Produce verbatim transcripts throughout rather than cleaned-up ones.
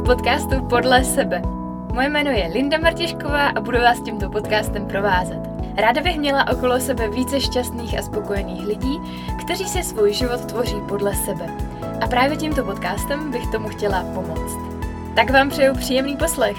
podcastu Podle sebe. Moje jméno je Linda Martišková a budu vás tímto podcastem provázet. Ráda bych měla okolo sebe více šťastných a spokojených lidí, kteří si svůj život tvoří podle sebe. A právě tímto podcastem bych tomu chtěla pomoct. Tak vám přeju příjemný poslech.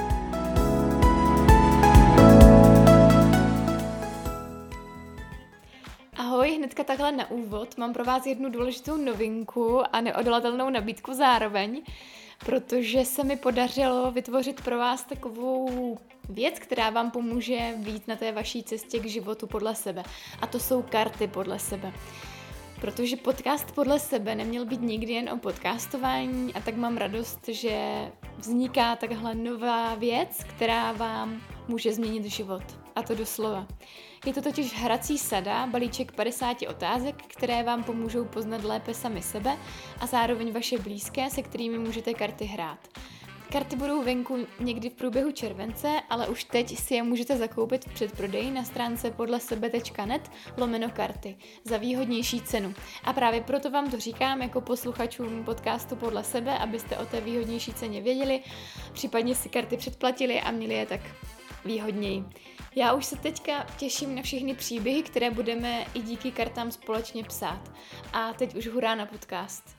Ahoj, hnedka takhle na úvod mám pro vás jednu důležitou novinku a neodolatelnou nabídku zároveň, protože se mi podařilo vytvořit pro vás takovou věc, která vám pomůže být na té vaší cestě k životu podle sebe. A to jsou karty podle sebe. Protože podcast podle sebe neměl být nikdy jen o podcastování a tak mám radost, že vzniká takhle nová věc, která vám může změnit život. A to doslova. Je to totiž hrací sada, balíček padesáti otázek, které vám pomůžou poznat lépe sami sebe a zároveň vaše blízké, se kterými můžete karty hrát. Karty budou venku někdy v průběhu července, ale už teď si je můžete zakoupit v předprodeji na stránce podlesebe tečka net lomeno karty za výhodnější cenu. A právě proto vám to říkám jako posluchačům podcastu Podle sebe, abyste o té výhodnější ceně věděli, případně si karty předplatili a měli je tak výhodněji. Já už se teďka těším na všechny příběhy, které budeme i díky kartám společně psát. A teď už hurá na podcast.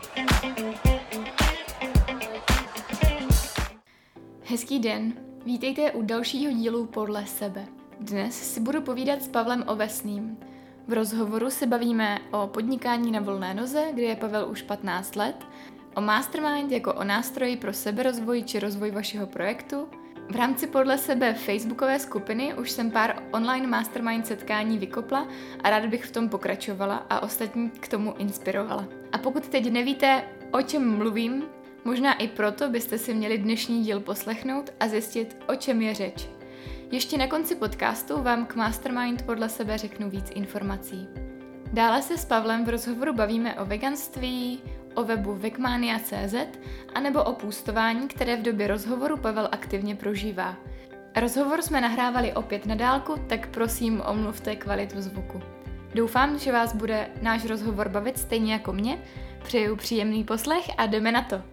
Hezký den, vítejte u dalšího dílu Podle sebe. Dnes si budu povídat s Pavlem Ovesným. V rozhovoru se bavíme o podnikání na volné noze, kde je Pavel už patnáct let, o Mastermind jako o nástroji pro seberozvoj či rozvoj vašeho projektu. V rámci Podle sebe facebookové skupiny už jsem pár online mastermind setkání vykopla a ráda bych v tom pokračovala a ostatní k tomu inspirovala. A pokud teď nevíte, o čem mluvím, možná i proto byste si měli dnešní díl poslechnout a zjistit, o čem je řeč. Ještě na konci podcastu vám k Mastermind Podle sebe řeknu víc informací. Dále se s Pavlem v rozhovoru bavíme o veganství, o webu vegmania tečka cé zet anebo o půstování, které v době rozhovoru Pavel aktivně prožívá. Rozhovor jsme nahrávali opět na dálku, tak prosím omluvte kvalitu zvuku. Doufám, že vás bude náš rozhovor bavit stejně jako mě. Přeju příjemný poslech a jdeme na to.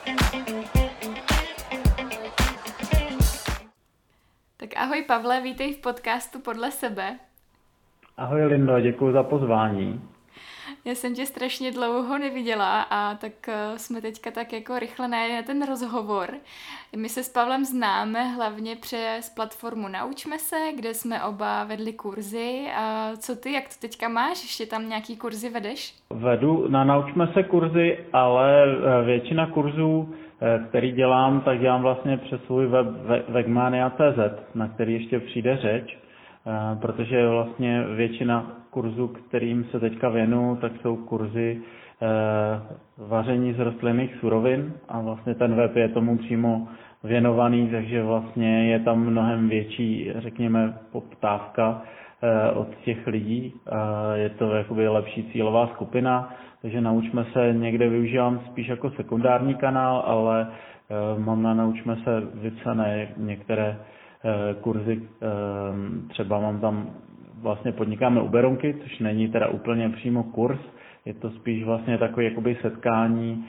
Tak ahoj Pavle, vítej v podcastu Podle sebe. Ahoj Lindo, děkuji za pozvání. Já jsem tě strašně dlouho neviděla a tak jsme teďka tak jako rychle najeli na ten rozhovor. My se s Pavlem známe hlavně přes platformu Naučme se, kde jsme oba vedli kurzy. A co ty, jak to teďka máš? Ještě tam nějaký kurzy vedeš? Vedu na Naučme se kurzy, ale většina kurzů, který dělám, tak dělám vlastně přes svůj web vegmania tečka cé zet, na který ještě přijde řeč, protože vlastně většina kurzů, kterým se teďka věnuju, tak jsou kurzy eh, vaření z rostlinných surovin a vlastně ten web je tomu přímo věnovaný, takže vlastně je tam mnohem větší, řekněme, poptávka eh, od těch lidí. Eh, je to jakoby lepší cílová skupina, takže Naučme se někde využívám spíš jako sekundární kanál, ale eh, mám na Naučme se vypsané některé eh, kurzy, eh, třeba mám tam vlastně podnikáme u Berounky, což není teda úplně přímo kurz, je to spíš vlastně takové jakoby setkání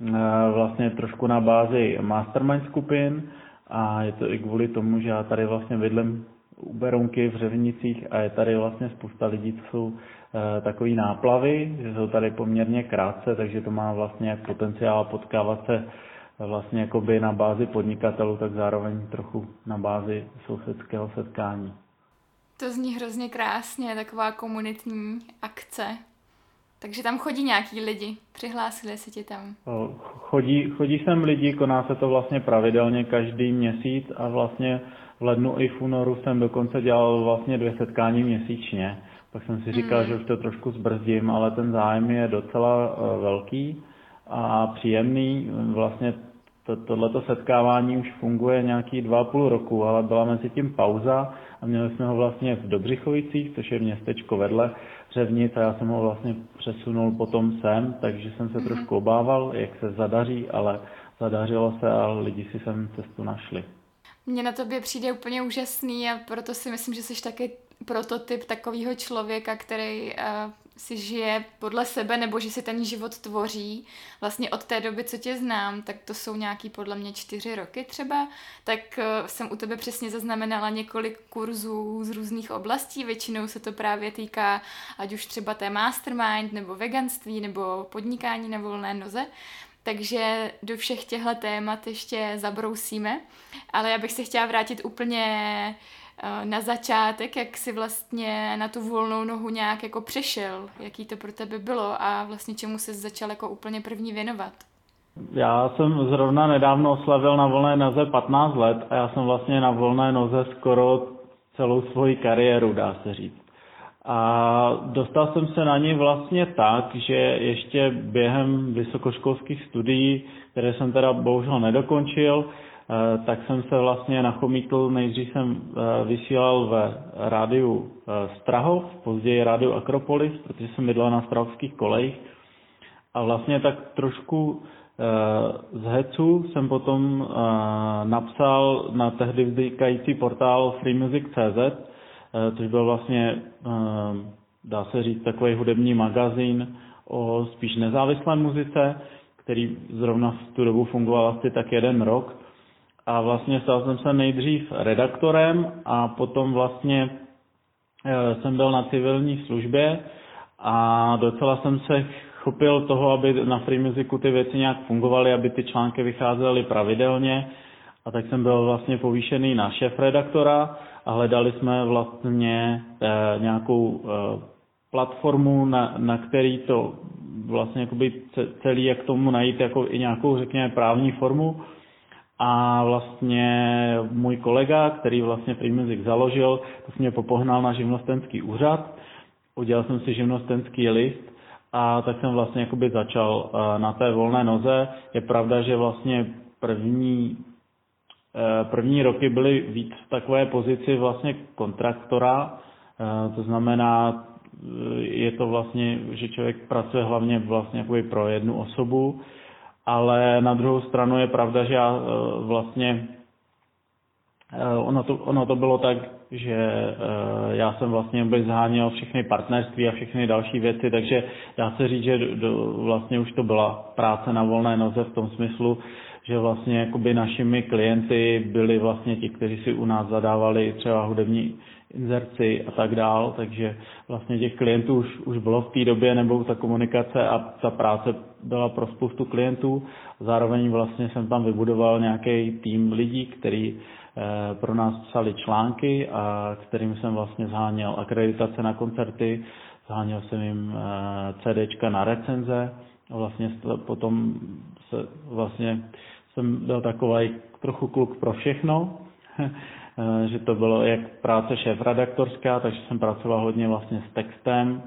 vlastně trošku na bázi mastermind skupin a je to i kvůli tomu, že já tady vlastně bydlím u Berounky v Řevnicích a je tady vlastně spousta lidí, co jsou takový náplavy, že jsou tady poměrně krátce, takže to má vlastně potenciál potkávat se vlastně jakoby na bázi podnikatelů, tak zároveň trochu na bázi sousedského setkání. To zní hrozně krásně, taková komunitní akce. Takže tam chodí nějaký lidi, přihlásili se ti tam? Chodí, chodí sem lidi, koná se to vlastně pravidelně každý měsíc a vlastně v lednu i v únoru jsem dokonce dělal vlastně dvě setkání měsíčně. Pak jsem si říkal, hmm. že už to trošku zbrzdím, ale ten zájem je docela velký a příjemný. Vlastně to, tohleto setkávání už funguje nějaký dva a půl roku, ale byla mezi tím pauza a měli jsme ho vlastně v Dobřichovicích, což je městečko vedle Řevnic a já jsem ho vlastně přesunul potom sem, takže jsem se trošku obával, jak se zadaří, ale zadařilo se a lidi si sem cestu našli. Mně na tobě přijde úplně úžasný a proto si myslím, že jsi taky prototyp takového člověka, který uh, si žije podle sebe, nebo že si ten život tvoří. Vlastně od té doby, co tě znám, tak to jsou nějaký podle mě čtyři roky třeba, tak uh, jsem u tebe přesně zaznamenala několik kurzů z různých oblastí. Většinou se to právě týká ať už třeba té mastermind, nebo veganství, nebo podnikání na volné noze. Takže do všech těchto témat ještě zabrousíme, ale já bych se chtěla vrátit úplně na začátek, jak jsi vlastně na tu volnou nohu nějak jako přešel, jaký to pro tebe bylo a vlastně čemu jsi začal jako úplně první věnovat. Já jsem zrovna nedávno oslavil na volné noze patnáct let a já jsem vlastně na volné noze skoro celou svoji kariéru, dá se říct. A dostal jsem se na ní vlastně tak, že ještě během vysokoškolských studií, které jsem teda bohužel nedokončil, tak jsem se vlastně nachomítl, nejdřív jsem vysílal ve rádiu Strahov, později rádiu Akropolis, protože jsem bydlel na strahovských kolejích. A vlastně tak trošku z hecu jsem potom napsal na tehdy vznikající portál freemusic tečka cé zet, což byl vlastně, dá se říct, takový hudební magazín o spíš nezávislé muzice, který zrovna v tu dobu fungoval asi tak jeden rok. A vlastně stal jsem se nejdřív redaktorem a potom vlastně jsem byl na civilní službě a docela jsem se chopil toho, aby na Free Musicu ty věci nějak fungovaly, aby ty články vycházely pravidelně. A tak jsem byl vlastně povýšený na šéfredaktora a hledali jsme vlastně eh, nějakou eh, platformu, na, na který to vlastně jakoby celý, jak tomu najít jako i nějakou, řekněme, právní formu. A vlastně můj kolega, který vlastně Free Music založil, tak mě popohnal na živnostenský úřad, udělal jsem si živnostenský list a tak jsem vlastně jakoby začal eh, na té volné noze. Je pravda, že vlastně první První roky byly víc v takové pozici vlastně kontraktora, to znamená, je to vlastně, že člověk pracuje hlavně vlastně jakoby pro jednu osobu, ale na druhou stranu je pravda, že já vlastně, ono to, ono to bylo tak, že já jsem vlastně zháněl všechny partnerství a všechny další věci, takže dá se říct, že do, vlastně už to byla práce na volné noze v tom smyslu, že vlastně jakoby našimi klienty byli vlastně ti, kteří si u nás zadávali třeba hudební inzerci a tak dál, takže vlastně těch klientů už, už bylo v té době, nebo ta komunikace a ta práce byla pro spoustu klientů. Zároveň vlastně jsem tam vybudoval nějaký tým lidí, který eh, pro nás psali články a kterým jsem vlastně zháněl akreditace na koncerty, zháněl jsem jim eh, CDčka na recenze a vlastně potom se vlastně jsem byl takový trochu kluk pro všechno, že to bylo jak práce šéfredaktorská, takže jsem pracoval hodně vlastně s textem.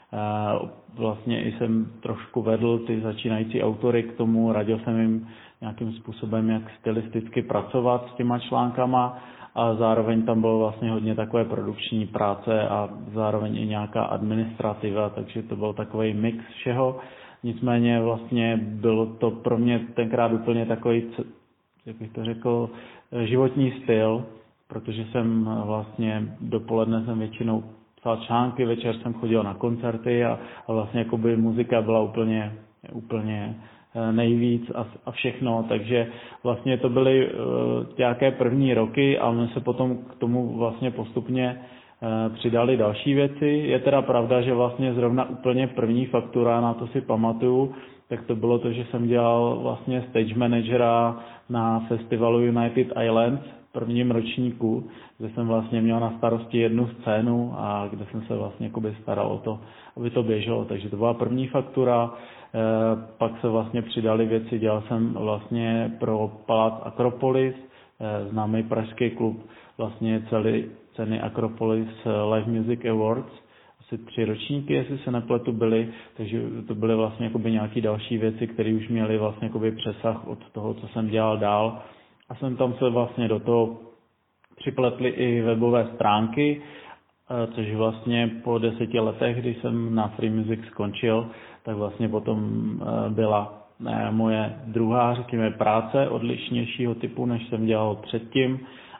Vlastně i jsem trošku vedl ty začínající autory k tomu, radil jsem jim nějakým způsobem, jak stylisticky pracovat s těma článkama a zároveň tam bylo vlastně hodně takové produkční práce a zároveň i nějaká administrativa, takže to byl takový mix všeho. Nicméně vlastně bylo to pro mě tenkrát úplně takový, jak bych to řekl, životní styl, protože jsem vlastně dopoledne jsem většinou psal články, večer jsem chodil na koncerty a, a vlastně jakoby muzika byla úplně, úplně nejvíc a, a všechno, takže vlastně to byly uh, nějaké první roky a my se potom k tomu vlastně postupně přidali další věci. Je teda pravda, že vlastně zrovna úplně první faktura, na to si pamatuju, tak to bylo to, že jsem dělal vlastně stage managera na festivalu United Islands v prvním ročníku, kde jsem vlastně měl na starosti jednu scénu a kde jsem se vlastně jakoby staral o to, aby to běželo. Takže to byla první faktura, pak se vlastně přidali věci, dělal jsem vlastně pro Palác Akropolis, známý pražský klub, vlastně celý ceny Akropolis Live Music Awards, asi tři ročníky, jestli se nepletu, byly, takže to byly vlastně jakoby nějaké další věci, které už měly vlastně jakoby přesah od toho, co jsem dělal dál. A jsem tam se vlastně do toho připletly i webové stránky, což vlastně po deseti letech, kdy jsem na Free Music skončil, tak vlastně potom byla moje druhá, řekněme, práce odlišnějšího typu, než jsem dělal předtím.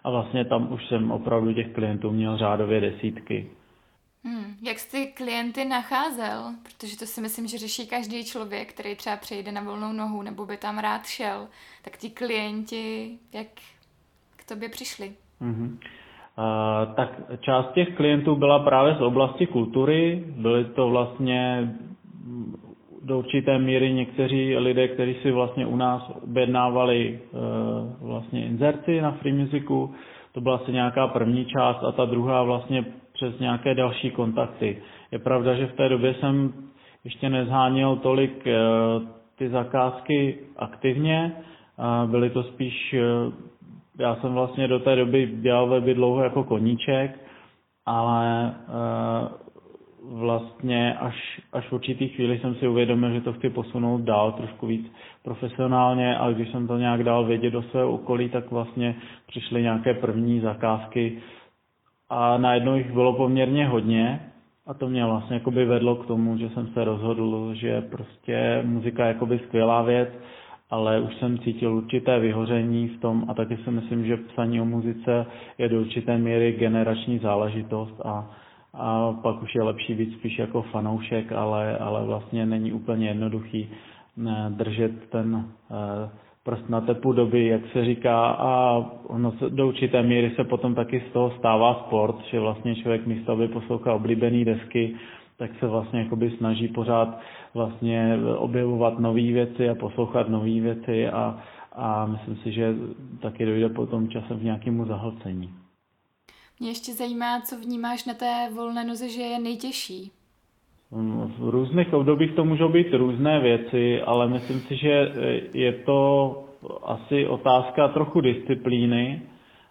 a vlastně tam už jsem opravdu těch klientů měl řádově desítky. Hmm, jak jsi ty klienty nacházel? Protože to si myslím, že řeší každý člověk, který třeba přejde na volnou nohu nebo by tam rád šel. Tak ti klienti, jak k tobě přišli? Mm-hmm. Uh, tak část těch klientů byla právě z oblasti kultury. Byly to vlastně do určité míry někteří lidé, kteří si vlastně u nás objednávali uh, vlastně inzerci na Free Musicu. To byla asi nějaká první část a ta druhá vlastně přes nějaké další kontakty. Je pravda, že v té době jsem ještě nezháněl tolik uh, ty zakázky aktivně. Uh, byly to spíš... Uh, Já jsem vlastně do té doby dělal weby dlouho jako koníček, ale uh, vlastně až, až v určitý chvíli jsem si uvědomil, že to chci posunout dál trošku víc profesionálně, a když jsem to nějak dál vědět do svého okolí, tak vlastně přišly nějaké první zakázky a najednou jich bylo poměrně hodně a to mě vlastně jakoby vedlo k tomu, že jsem se rozhodl, že prostě muzika je jakoby skvělá věc, ale už jsem cítil určité vyhoření v tom a taky si myslím, že psaní o muzice je do určité míry generační záležitost a, a pak už je lepší být spíš jako fanoušek, ale, ale vlastně není úplně jednoduchý ne, držet ten eh, prst na tepu doby, jak se říká, a ono se, do určité míry se potom taky z toho stává sport, že vlastně člověk místo, aby poslouchal oblíbený desky, tak se vlastně jakoby snaží pořád vlastně objevovat nové věci a poslouchat nové věci a, a myslím si, že taky dojde potom časem k nějakému zahlcení. Mě ještě zajímá, co vnímáš na té volné noze, že je nejtěžší. V různých obdobích to můžou být různé věci, ale myslím si, že je to asi otázka trochu disciplíny,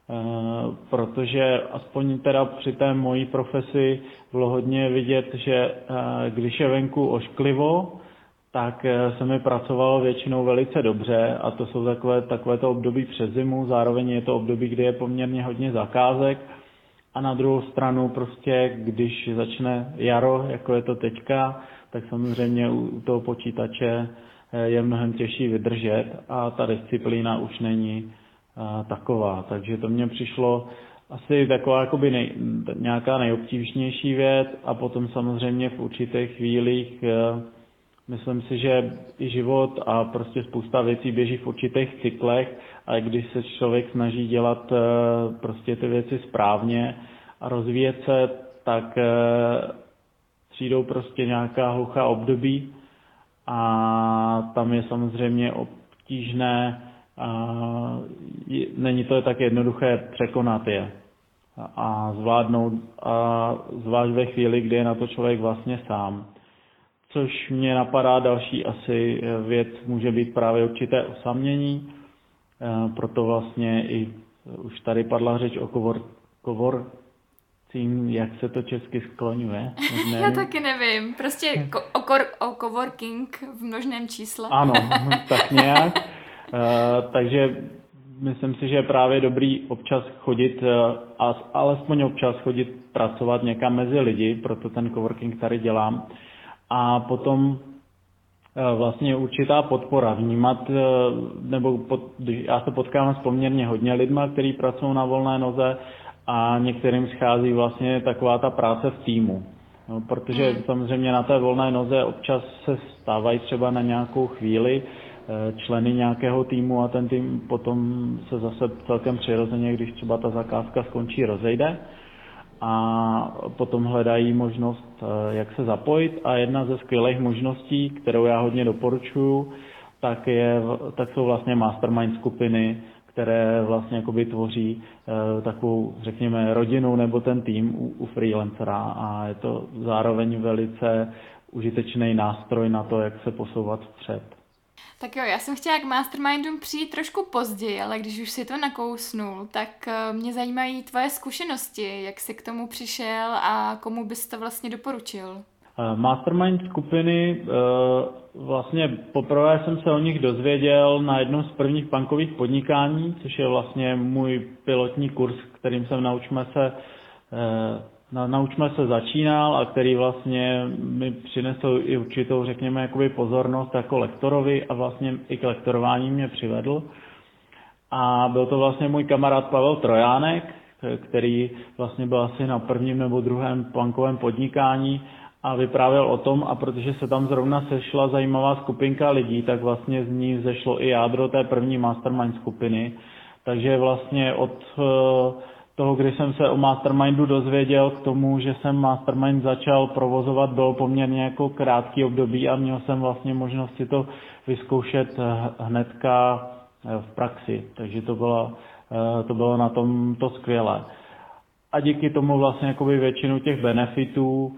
protože aspoň teda při té mojí profesi bylo hodně vidět, že když je venku ošklivo, tak se mi pracovalo většinou velice dobře a to jsou takové, takové to období přes zimu, zároveň je to období, kdy je poměrně hodně zakázek a na druhou stranu prostě, když začne jaro, jako je to teďka, tak samozřejmě u toho počítače je mnohem těžší vydržet a ta disciplína už není taková, takže to mně přišlo asi taková jakoby nej, nějaká nejobtížnější věc a potom samozřejmě v určitých chvílích myslím si, že i život a prostě spousta věcí běží v určitých cyklech a když se člověk snaží dělat prostě ty věci správně a rozvíjet se, tak přijdou prostě nějaká hluchá období a tam je samozřejmě obtížné a není to tak jednoduché překonat je a zvládnout, a zvlášť ve chvíli, kdy je na to člověk vlastně sám. Což mě napadá další asi věc, může být právě určité osamění, proto vlastně i už tady padla řeč o kovor, kovorcím, jak se to česky skloňuje. Já taky nevím, prostě ko- o, kor- o coworking v množném čísle. Ano, tak nějak. Uh, takže myslím si, že je právě dobrý občas chodit, uh, a alespoň občas chodit pracovat někam mezi lidi, proto ten coworking tady dělám. A potom uh, vlastně určitá podpora, vnímat, uh, nebo pod, já se potkávám s poměrně hodně lidma, kteří pracují na volné noze a některým schází vlastně taková ta práce v týmu. No, protože hmm. samozřejmě na té volné noze občas se stávají třeba na nějakou chvíli členy nějakého týmu a ten tým potom se zase celkem přirozeně, když třeba ta zakázka skončí, rozejde a potom hledají možnost, jak se zapojit a jedna ze skvělých možností, kterou já hodně doporučuji, tak, je, tak jsou vlastně mastermind skupiny, které vlastně jakoby tvoří takovou, řekněme, rodinu nebo ten tým u, u freelancera a je to zároveň velice užitečný nástroj na to, jak se posouvat vpřed. Tak jo, já jsem chtěla k mastermindům přijít trošku později, ale když už si to nakousnul, tak mě zajímají tvoje zkušenosti, jak jsi k tomu přišel a komu bys to vlastně doporučil. Mastermind skupiny, vlastně poprvé jsem se o nich dozvěděl na jednom z prvních punkových podnikání, což je vlastně můj pilotní kurz, kterým jsem naučme se Na, naučme se začínal a který vlastně mi přinesl i určitou, řekněme, jakoby pozornost jako lektorovi a vlastně i k lektorování mě přivedl. A byl to vlastně můj kamarád Pavel Trojánek, který vlastně byl asi na prvním nebo druhém punkovém podnikání a vyprávěl o tom, a protože se tam zrovna sešla zajímavá skupinka lidí, tak vlastně z ní vzešlo i jádro té první mastermind skupiny. Takže vlastně od toho, kdy jsem se o mastermindu dozvěděl, k tomu, že jsem mastermind začal provozovat, bylo poměrně jako krátký období a měl jsem vlastně možnost si to vyzkoušet hnedka v praxi. Takže to bylo, to bylo na tom to skvělé. A díky tomu vlastně jakoby většinu těch benefitů,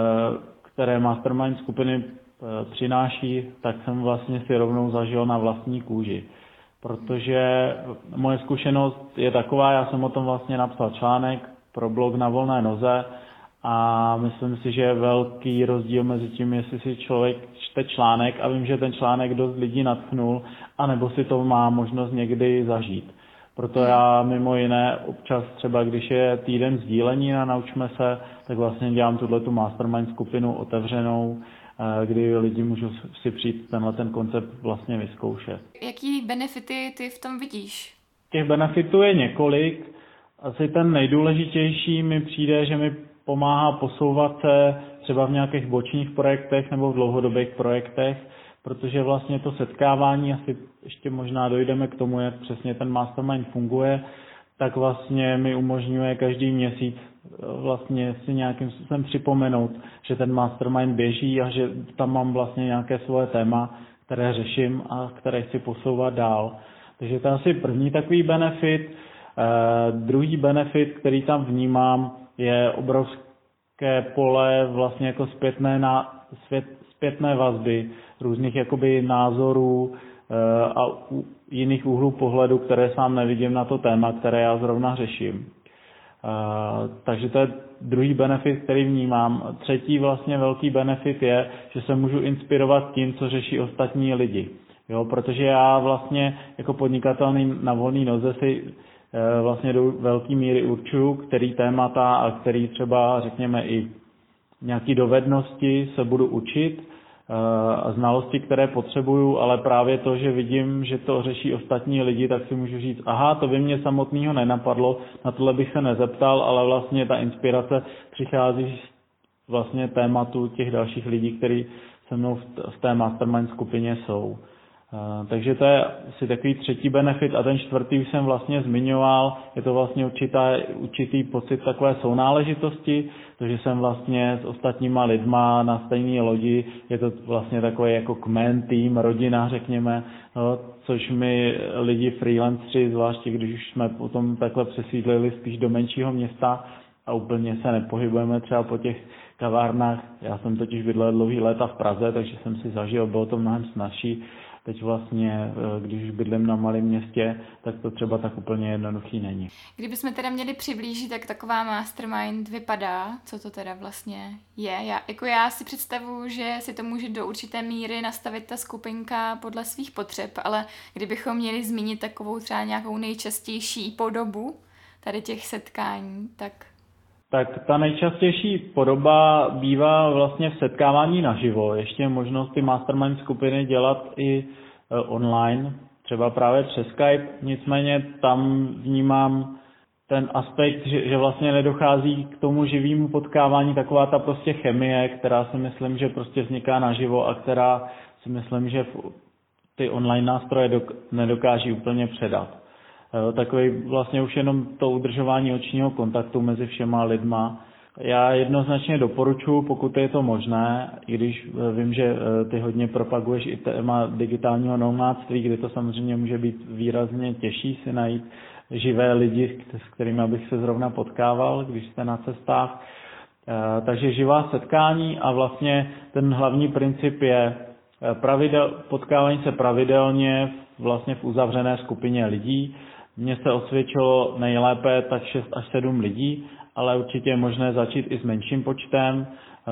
které mastermind skupiny přináší, tak jsem vlastně si rovnou zažil na vlastní kůži. Protože moje zkušenost je taková, já jsem o tom vlastně napsal článek pro blog Na volné noze a myslím si, že je velký rozdíl mezi tím, jestli si člověk čte článek a vím, že ten článek dost lidí nadchnul, anebo si to má možnost někdy zažít. Proto já mimo jiné občas třeba, když je týden sdílení na Naučme se, tak vlastně dělám tuhletu mastermind skupinu otevřenou, kdy lidi můžou si přijít tenhle ten koncept vlastně vyzkoušet. Jaký benefity ty v tom vidíš? Těch benefitů je několik. Asi ten nejdůležitější mi přijde, že mi pomáhá posouvat se třeba v nějakých bočních projektech nebo v dlouhodobých projektech, protože vlastně to setkávání, asi ještě možná dojdeme k tomu, jak přesně ten mastermind funguje, tak vlastně mi umožňuje každý měsíc vlastně si nějakým způsobem připomenout, že ten mastermind běží a že tam mám vlastně nějaké svoje téma, které řeším a které chci posouvat dál. Takže to je asi první takový benefit. Eh, druhý benefit, který tam vnímám, je obrovské pole vlastně jako zpětné, na, svět, zpětné vazby, různých jakoby názorů eh, a u, jiných úhlů pohledu, které sám nevidím na to téma, které já zrovna řeším. Uh, takže to je druhý benefit, který vnímám. Třetí vlastně velký benefit je, že se můžu inspirovat tím, co řeší ostatní lidi. Jo, protože já vlastně jako podnikatel na volné noze si uh, vlastně do velké míry určuju, který témata a který třeba řekněme i nějaké dovednosti se budu učit a znalosti, které potřebuju, ale právě to, že vidím, že to řeší ostatní lidi, tak si můžu říct, aha, to by mě samotného nenapadlo, na tohle bych se nezeptal, ale vlastně ta inspirace přichází z vlastně tématu těch dalších lidí, kteří se mnou v té mastermind skupině jsou. Takže to je asi takový třetí benefit a ten čtvrtý už jsem vlastně zmiňoval, je to vlastně určitá, určitý pocit takové sounáležitosti, protože jsem vlastně s ostatníma lidma na stejné lodi, je to vlastně takový jako kmen, tým, rodina řekněme, no, což my lidi freelanceri, zvláště když už jsme potom takhle přesídlili spíš do menšího města a úplně se nepohybujeme třeba po těch kavárnách, já jsem totiž bydlel dlouhý léta v Praze, takže jsem si zažil, bylo to mnohem snazší. Teď vlastně, když už bydlím na malém městě, tak to třeba tak úplně jednoduchý není. Kdybychom teda měli přiblížit, jak taková mastermind vypadá, co to teda vlastně je. Já, jako já si představuji, že si to může do určité míry nastavit ta skupinka podle svých potřeb, ale kdybychom měli zmínit takovou třeba nějakou nejčastější podobu tady těch setkání, tak... Tak ta nejčastější podoba bývá vlastně v setkávání naživo. Ještě je možnost ty mastermind skupiny dělat i online, třeba právě přes Skype. Nicméně tam vnímám ten aspekt, že, že vlastně nedochází k tomu živému potkávání, taková ta prostě chemie, která si myslím, že prostě vzniká naživo a která si myslím, že ty online nástroje dok- nedokáží úplně předat. Takový vlastně už jenom to udržování očního kontaktu mezi všema lidma. Já jednoznačně doporučuji, pokud je to možné, i když vím, že ty hodně propaguješ i téma digitálního nomádství, kde to samozřejmě může být výrazně těžší si najít živé lidi, s kterými bych se zrovna potkával, když jste na cestách. Takže živá setkání a vlastně ten hlavní princip je pravidel, potkávání se pravidelně vlastně v uzavřené skupině lidí. Mně se osvědčilo nejlépe tak šest až sedm lidí, ale určitě je možné začít i s menším počtem.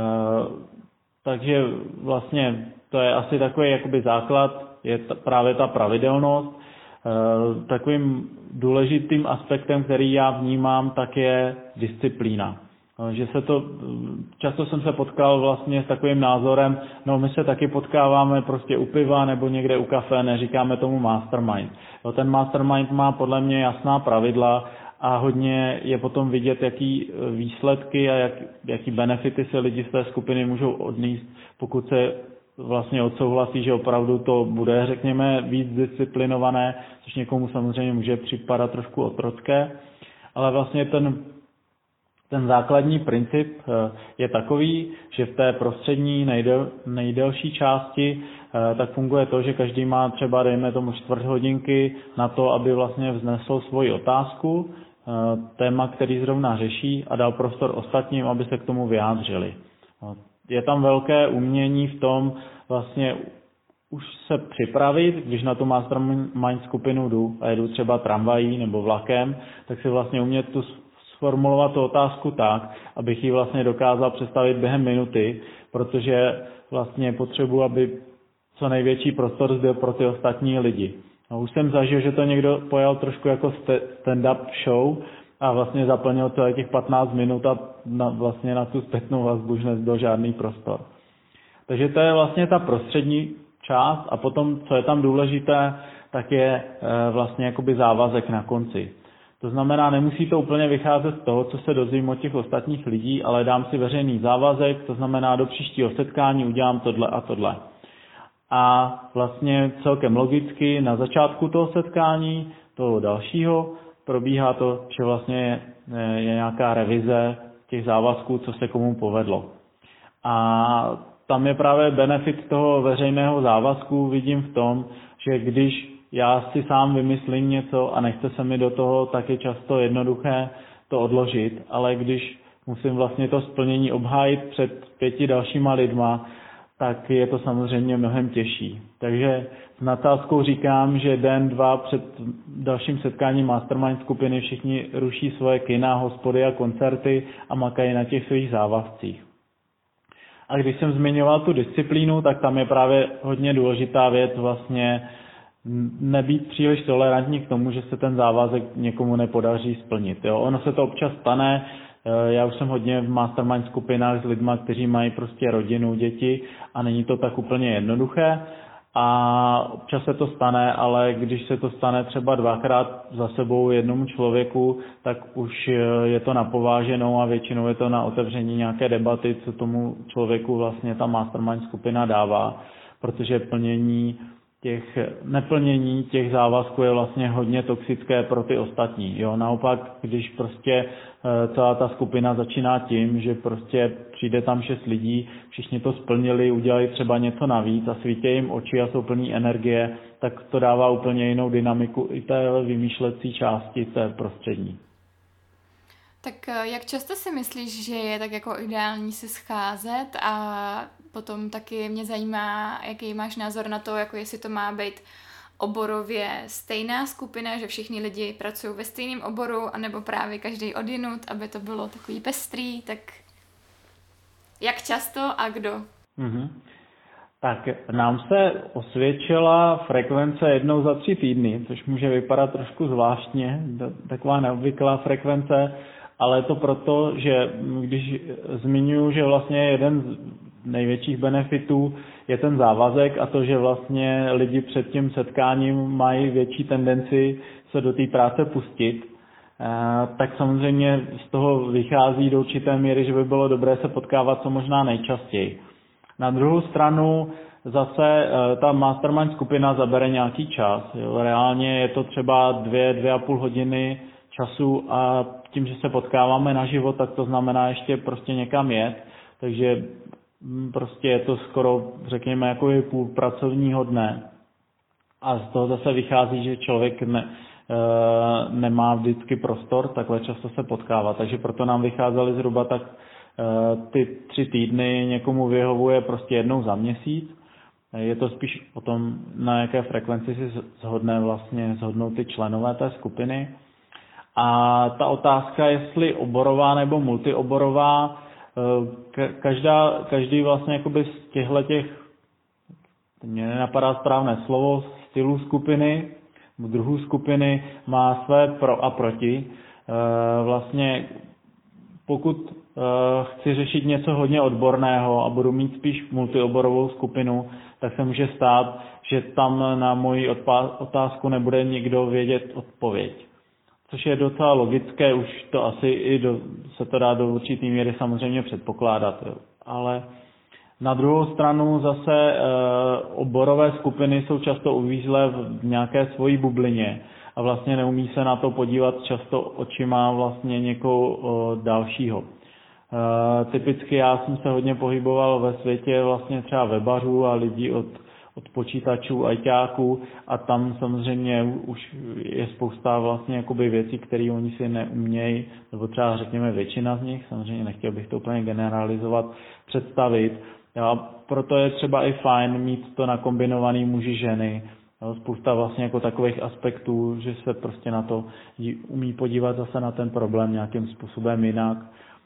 Takže vlastně to je asi takový jakoby základ, je právě ta pravidelnost. Takovým důležitým aspektem, který já vnímám, tak je disciplína. Že se to, často jsem se potkal vlastně s takovým názorem, no my se taky potkáváme prostě u piva nebo někde u kafe, neříkáme tomu mastermind. Jo, ten mastermind má podle mě jasná pravidla a hodně je potom vidět, jaký výsledky a jak, jaký benefity se lidi z té skupiny můžou odníst, pokud se vlastně odsouhlasí, že opravdu to bude, řekněme, víc disciplinované, což někomu samozřejmě může připadat trošku otrocké, ale vlastně ten Ten základní princip je takový, že v té prostřední nejdel, nejdelší části tak funguje to, že každý má třeba, dejme tomu, čtvrt hodinky na to, aby vlastně vznesl svoji otázku, téma, který zrovna řeší, a dal prostor ostatním, aby se k tomu vyjádřili. Je tam velké umění v tom vlastně už se připravit, když na tu mastermind skupinu jdu a jedu třeba tramvají nebo vlakem, tak si vlastně umět tu sformulovat tu otázku tak, abych ji vlastně dokázal představit během minuty, protože vlastně potřebuji, aby co největší prostor zbyl pro ty ostatní lidi. A už jsem zažil, že to někdo pojal trošku jako stand-up show a vlastně zaplnil to těch patnáct minut a na, vlastně na tu zpětnou vazbu už nezbyl žádný prostor. Takže to je vlastně ta prostřední část a potom, co je tam důležité, tak je vlastně jakoby závazek na konci. To znamená, nemusí to úplně vycházet z toho, co se dozvím od těch ostatních lidí, ale dám si veřejný závazek, to znamená, do příštího setkání udělám tohle a tohle. A vlastně celkem logicky na začátku toho setkání, toho dalšího, probíhá to, že vlastně je, je nějaká revize těch závazků, co se komu povedlo. A tam je právě benefit toho veřejného závazku, vidím v tom, že když já si sám vymyslím něco a nechce se mi do toho, tak je často jednoduché to odložit, ale když musím vlastně to splnění obhájit před pěti dalšíma lidma, tak je to samozřejmě mnohem těžší. Takže s nadsázkou říkám, že den, dva před dalším setkáním mastermind skupiny všichni ruší svoje kina, hospody a koncerty a makají na těch svých závazcích. A když jsem zmiňoval tu disciplínu, tak tam je právě hodně důležitá věc vlastně nebýt příliš tolerantní k tomu, že se ten závazek někomu nepodaří splnit. Jo? Ono se to občas stane, já už jsem hodně v mastermind skupinách s lidmi, kteří mají prostě rodinu, děti a není to tak úplně jednoduché a občas se to stane, ale když se to stane třeba dvakrát za sebou jednomu člověku, tak už je to napováženou a většinou je to na otevření nějaké debaty, co tomu člověku vlastně ta mastermind skupina dává, protože plnění těch neplnění těch závazků je vlastně hodně toxické pro ty ostatní. Jo, naopak, když prostě celá ta skupina začíná tím, že prostě přijde tam šest lidí, všichni to splnili, udělali třeba něco navíc a svítí jim oči a jsou plný energie, tak to dává úplně jinou dynamiku i té vymýšlecí části té prostřední. Tak jak často si myslíš, že je tak jako ideální se scházet a potom taky mě zajímá, jaký máš názor na to, jako jestli to má být oborově stejná skupina, že všichni lidi pracují ve stejném oboru, anebo právě každý odjinud, aby to bylo takový pestrý, tak jak často a kdo? Mm-hmm. Tak nám se osvědčila frekvence jednou za tři týdny, což může vypadat trošku zvláštně, taková neobvyklá frekvence, ale to proto, že když zmiňuji, že vlastně jeden z největších benefitů je ten závazek a to, že vlastně lidi před tím setkáním mají větší tendenci se do té práce pustit, tak samozřejmě z toho vychází do určité míry, že by bylo dobré se potkávat co možná nejčastěji. Na druhou stranu zase ta mastermind skupina zabere nějaký čas. Jo. Reálně je to třeba dvě, dvě a půl hodiny času a tím, že se potkáváme naživo, tak to znamená ještě prostě někam jet. Takže prostě je to skoro, řekněme, jako je půl pracovního dne. A z toho zase vychází, že člověk ne, e, nemá vždycky prostor takhle často se potkávat. Takže proto nám vycházely zhruba tak e, ty tři týdny, někomu vyhovuje prostě jednou za měsíc. Je to spíš o tom, na jaké frekvenci si shodne vlastně, shodnou ty členové té skupiny. A ta otázka, jestli oborová nebo multioborová, každá, každý vlastně jakoby z těchto těch, mě nenapadá správné slovo, stylů skupiny, druhů skupiny má své pro a proti. Vlastně pokud chci řešit něco hodně odborného a budu mít spíš multioborovou skupinu, tak se může stát, že tam na moji otázku nebude nikdo vědět odpověď. Což je docela logické, už to asi i do, se to dá do určitý míry samozřejmě předpokládat. Jo. Ale na druhou stranu zase e, oborové skupiny jsou často uvízlé v nějaké svojí bublině a vlastně neumí se na to podívat často očima vlastně někoho o, dalšího. E, typicky já jsem se hodně pohyboval ve světě vlastně třeba webařů a lidí od, od počítačů, ajťáků a tam samozřejmě už je spousta vlastně jakoby věcí, které oni si neumějí, nebo třeba řekněme většina z nich, samozřejmě nechtěl bych to úplně generalizovat, představit. A proto je třeba i fajn mít to nakombinovaný muži ženy. Jo, spousta vlastně jako takových aspektů, že se prostě na to umí podívat zase na ten problém nějakým způsobem jinak.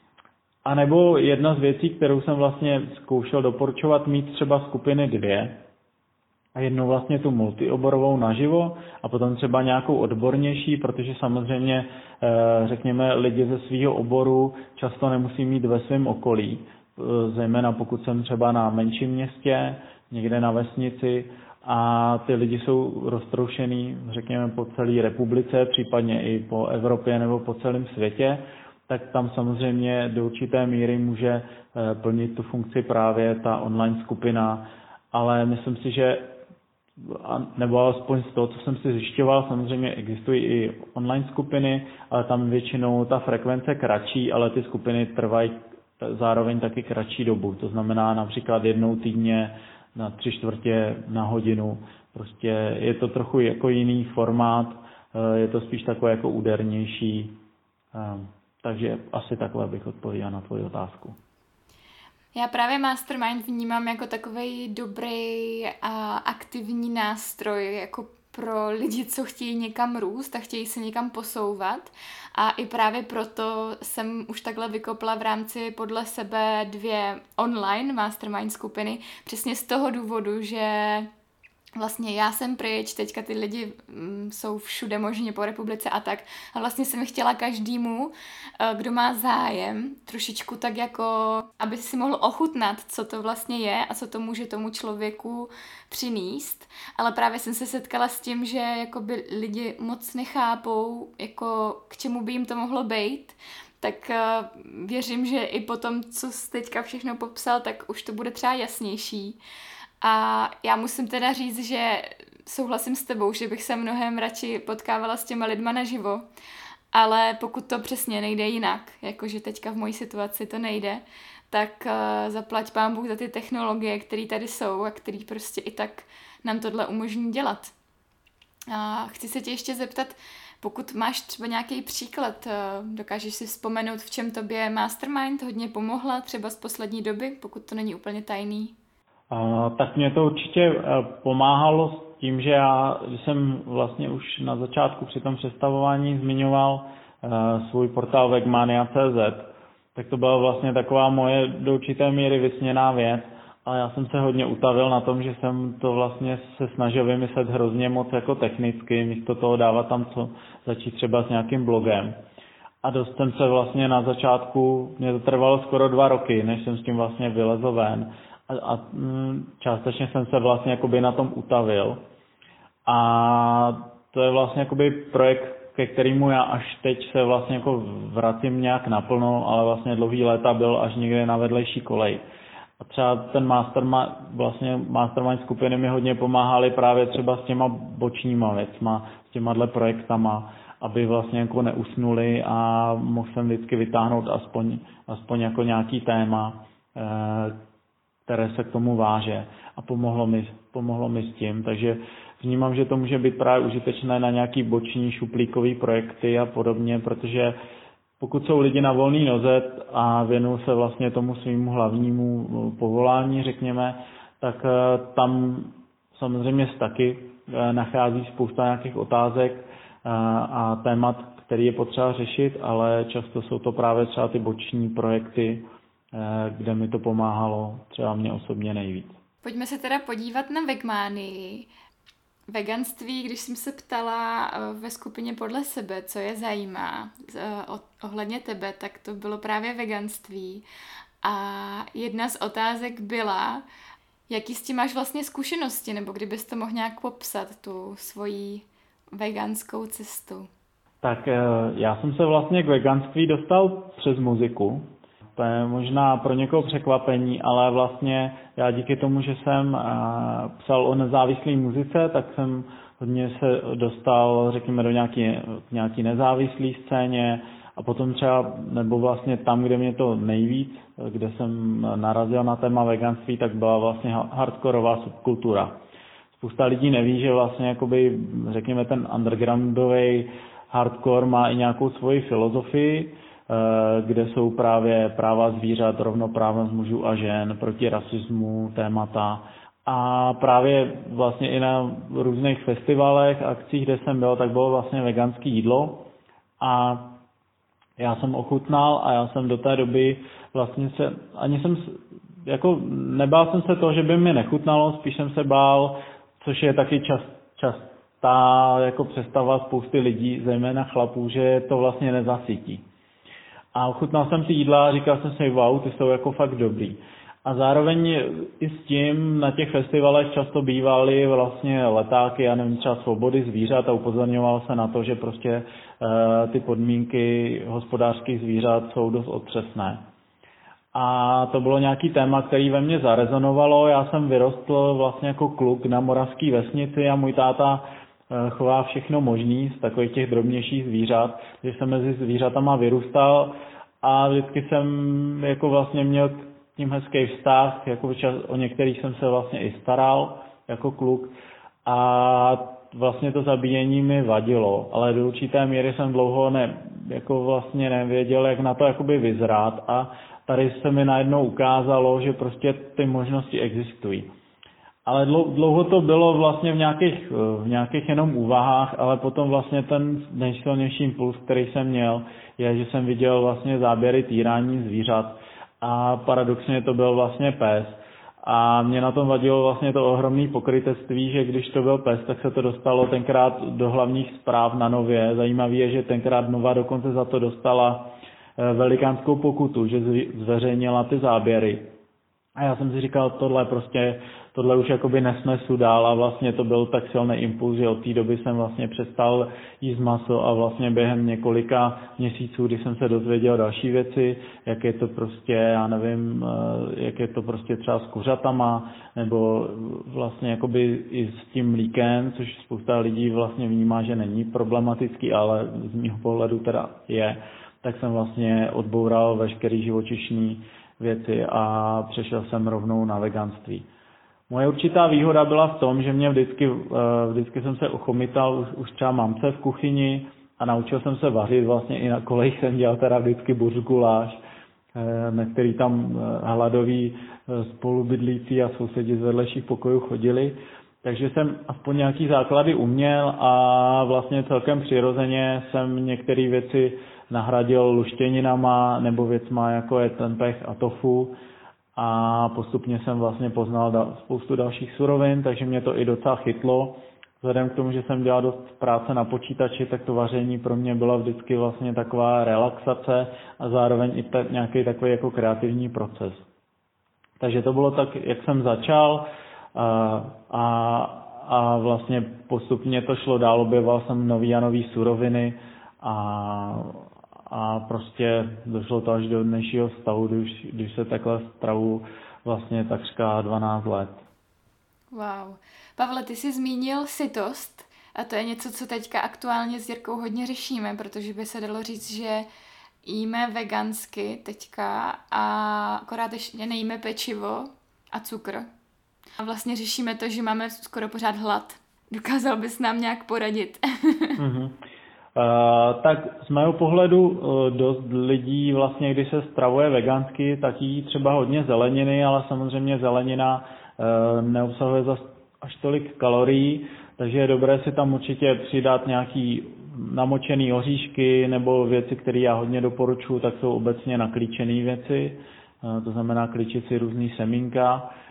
A nebo jedna z věcí, kterou jsem vlastně zkoušel doporučovat, mít třeba skupiny dvě. A jednou vlastně tu multioborovou naživo a potom třeba nějakou odbornější, protože samozřejmě řekněme lidi ze svého oboru často nemusí mít ve svém okolí. Zejména pokud jsem třeba na menším městě, někde na vesnici a ty lidi jsou roztroušený, řekněme, po celé republice, případně i po Evropě nebo po celém světě, tak tam samozřejmě do určité míry může plnit tu funkci právě ta online skupina, ale myslím si, že nebo alespoň z toho, co jsem si zjišťoval, samozřejmě existují i online skupiny, ale tam většinou ta frekvence kratší, ale ty skupiny trvají zároveň taky kratší dobu. To znamená například jednou týdně na tři čtvrtě na hodinu. Prostě je to trochu jako jiný formát, je to spíš takové jako údernější. Takže asi takhle bych odpověděl na tvoji otázku. Já právě Mastermind vnímám jako takovej dobrý a aktivní nástroj, jako pro lidi, co chtějí někam růst a chtějí se někam posouvat. A i právě proto jsem už takhle vykopla v rámci podle sebe dvě online mastermind skupiny. Přesně z toho důvodu, že vlastně já jsem pryč, teďka ty lidi mm, jsou všude možně po republice a tak. A vlastně jsem chtěla každému, kdo má zájem, trošičku tak jako, aby si mohl ochutnat, co to vlastně je a co to může tomu člověku přinést. Ale právě jsem se setkala s tím, že jakoby lidi moc nechápou, jako k čemu by jim to mohlo být. Tak věřím, že i po tom, co jsi teďka všechno popsal, tak už to bude třeba jasnější. A já musím teda říct, že souhlasím s tebou, že bych se mnohem radši potkávala s těma lidma naživo, ale pokud to přesně nejde jinak, jakože teďka v mojí situaci to nejde, tak uh, zaplať pán Bůh za ty technologie, které tady jsou a které prostě i tak nám tohle umožní dělat. A chci se tě ještě zeptat, pokud máš třeba nějaký příklad, dokážeš si vzpomenout, v čem tobě Mastermind hodně pomohla, třeba z poslední doby, pokud to není úplně tajný? Tak mě to určitě pomáhalo s tím, že já jsem vlastně už na začátku při tom představování zmiňoval svůj portál Wegmania tečka cé zet, tak to byla vlastně taková moje do určité míry vysněná věc, ale já jsem se hodně utavil na tom, že jsem to vlastně se snažil vymyslet hrozně moc jako technicky, místo toho dávat tam co, začít třeba s nějakým blogem. A dost jsem se vlastně na začátku, mě to trvalo skoro dva roky, než jsem s tím vlastně vylezl ven. A, a částečně jsem se vlastně jakoby na tom utavil. A to je vlastně jakoby projekt, ke kterému já až teď se vlastně jako vracím nějak naplno, ale vlastně dlouhý léta byl až někde na vedlejší kolej. A třeba ten mastermind, vlastně mastermind skupiny mi hodně pomáhaly právě třeba s těma bočníma věcma, s těma projektama, aby vlastně jako neusnuli a mohl jsem vždycky vytáhnout aspoň, aspoň jako nějaký téma, které se k tomu váže a pomohlo mi, pomohlo mi s tím. Takže vnímám, že to může být právě užitečné na nějaký boční šuplíkový projekty a podobně, protože pokud jsou lidi na volný noze a věnují se vlastně tomu svému hlavnímu povolání, řekněme, tak tam samozřejmě taky nachází spousta nějakých otázek a témat, který je potřeba řešit, ale často jsou to právě třeba ty boční projekty, kde mi to pomáhalo třeba mě osobně nejvíc. Pojďme se teda podívat na Wegmanii. Veganství, když jsem se ptala ve skupině podle sebe, co je zajímá ohledně tebe, tak to bylo právě veganství. A jedna z otázek byla, jaký s tím máš vlastně zkušenosti, nebo kdybys to mohl nějak popsat, tu svoji veganskou cestu. Tak já jsem se vlastně k veganství dostal přes muziku. To je možná pro někoho překvapení, ale vlastně já díky tomu, že jsem psal o nezávislé muzice, tak jsem hodně se dostal, řekněme, do nějaký, nějaký nezávislé scéně a potom třeba, nebo vlastně tam, kde mě to nejvíc, kde jsem narazil na téma veganství, tak byla vlastně hardkorová subkultura. Spousta lidí neví, že vlastně jakoby, řekněme, ten undergroundový hardcore má i nějakou svoji filozofii, kde jsou právě práva zvířat, rovnoprávnost mužů a žen, proti rasismu, témata. A právě vlastně i na různých festivalech, akcích, kde jsem byl, tak bylo vlastně veganské jídlo. A já jsem ochutnal a já jsem do té doby vlastně se, ani jsem, jako nebál jsem se toho, že by mi nechutnalo, spíš jsem se bál, což je taky čas, častá jako představa spousty lidí, zejména chlapů, že to vlastně nezasytí. A ochutnal jsem ty jídla a říkal jsem si, wow, ty jsou jako fakt dobrý. A zároveň i s tím na těch festivalech často bývaly vlastně letáky, já nevím, třeba svobody zvířat a upozorňovalo se na to, že prostě e, ty podmínky hospodářských zvířat jsou dost otřesné. A to bylo nějaký téma, který ve mně zarezonovalo. Já jsem vyrostl vlastně jako kluk na moravské vesnici a můj táta chová všechno možný z takových těch drobnějších zvířat, že jsem mezi zvířatama vyrůstal a vždycky jsem jako vlastně měl k tím hezký vztah, jako čas, o některých jsem se vlastně i staral jako kluk a vlastně to zabíjení mi vadilo, ale do určité míry jsem dlouho ne, jako vlastně nevěděl, jak na to jakoby vyzrát a tady se mi najednou ukázalo, že prostě ty možnosti existují. Ale dlouho to bylo vlastně v nějakých, v nějakých jenom úvahách, ale potom vlastně ten nejsilnější impuls, který jsem měl, je, že jsem viděl vlastně záběry týrání zvířat a paradoxně to byl vlastně pes. A mě na tom vadilo vlastně to ohromné pokrytectví, že když to byl pes, tak se to dostalo tenkrát do hlavních zpráv na Nově. Zajímavé je, že tenkrát Nova dokonce za to dostala velikánskou pokutu, že zveřejnila ty záběry. A já jsem si říkal, tohle prostě, tohle už jakoby nesnesu dál a vlastně to byl tak silný impuls, že od té doby jsem vlastně přestal jíst maso a vlastně během několika měsíců, kdy jsem se dozvěděl další věci, jak je to prostě, já nevím, jak je to prostě třeba s kuřatama, nebo vlastně jakoby i s tím mlíkem, což spousta lidí vlastně vnímá, že není problematický, ale z mého pohledu teda je, tak jsem vlastně odboural veškerý živočišný věci a přešel jsem rovnou na veganství. Moje určitá výhoda byla v tom, že mě vždycky, vždycky jsem se ochomital už, už třeba mamce v kuchyni a naučil jsem se vařit, vlastně i na kolejích jsem dělal teda vždycky buřguláš, na který tam hladoví spolubydlící a sousedi z vedlejších pokojů chodili. Takže jsem aspoň nějaký základy uměl a vlastně celkem přirozeně jsem některé věci nahradil luštěninama nebo věcma, jako je tempeh a tofu. A postupně jsem vlastně poznal da- spoustu dalších surovin, takže mě to i docela chytlo. Vzhledem k tomu, že jsem dělal dost práce na počítači, tak to vaření pro mě byla vždycky vlastně taková relaxace a zároveň i ta- nějaký takový jako kreativní proces. Takže to bylo tak, jak jsem začal a, a, a vlastně postupně to šlo dál, objevoval jsem nový a nový suroviny a, a prostě došlo to až do dnešního stavu, když, když se takhle stravu vlastně takřka dvanáct let. Wow. Pavle, ty jsi zmínil sytost a to je něco, co teďka aktuálně s Jirkou hodně řešíme, protože by se dalo říct, že jíme vegansky teďka a akorát ještě nejíme pečivo a cukr. A vlastně řešíme to, že máme skoro pořád hlad. Dokázal bys nám nějak poradit? mm-hmm. uh, tak z mého pohledu uh, dost lidí vlastně, když se stravuje vegansky, tak jí třeba hodně zeleniny, ale samozřejmě zelenina uh, neobsahuje zas až tolik kalorií, takže je dobré si tam určitě přidat nějaký namočený oříšky nebo věci, které já hodně doporučuji, tak jsou obecně naklíčené věci, uh, to znamená klíčit si různý semínka.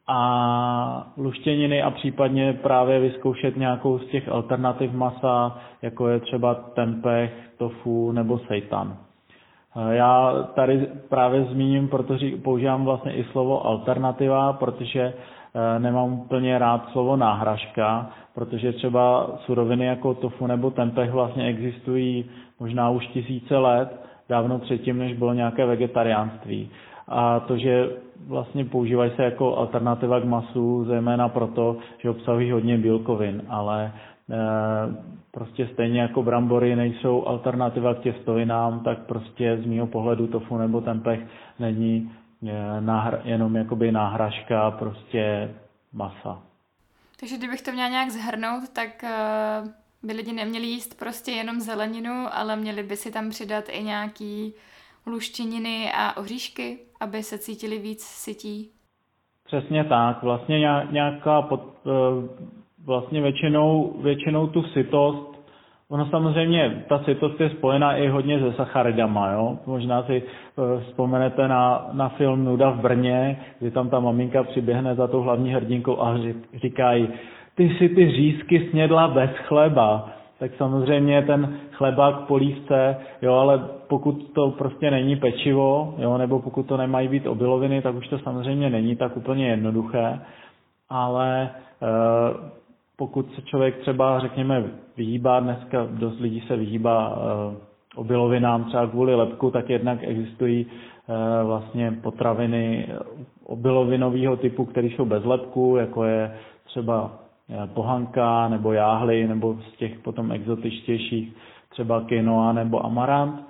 a luštěniny a případně právě vyzkoušet nějakou z těch alternativ masa, jako je třeba tempeh, tofu nebo seitan. Já tady právě zmíním, protože používám vlastně i slovo alternativa, protože nemám úplně rád slovo náhražka, protože třeba suroviny jako tofu nebo tempeh vlastně existují možná už tisíce let, dávno předtím, než bylo nějaké vegetariánství. A to, že vlastně používají se jako alternativa k masu, zejména proto, že obsahují hodně bílkovin, ale e, prostě stejně jako brambory nejsou alternativa k těstovinám, tak prostě z mýho pohledu tofu nebo tempeh není e, náhra, jenom jakoby náhražka prostě masa. Takže kdybych to měla nějak shrnout, tak uh, by lidi neměli jíst prostě jenom zeleninu, ale měli by si tam přidat i nějaký luštěniny a oříšky, aby se cítili víc sytí. Přesně tak. Vlastně nějaká pod, vlastně většinou, většinou tu sytost, ono samozřejmě, ta sytost je spojená i hodně se sacharidama, jo. Možná si vzpomenete na, na film Nuda v Brně, kdy tam ta maminka přiběhne za tou hlavní hrdinkou a říkají, ty si ty řízky snědla bez chleba. Tak samozřejmě ten chleba k polívce, jo, ale pokud to prostě není pečivo, jo, nebo pokud to nemají být obiloviny, tak už to samozřejmě není tak úplně jednoduché, ale e, pokud se člověk třeba, řekněme, vyhýbá, dneska dost lidí se vyhýbá e, obilovinám třeba kvůli lepku, tak jednak existují e, vlastně potraviny obilovinového typu, které jsou bez lepku, jako je třeba pohanka nebo jáhly, nebo z těch potom exotičtějších třeba quinoa nebo amarant.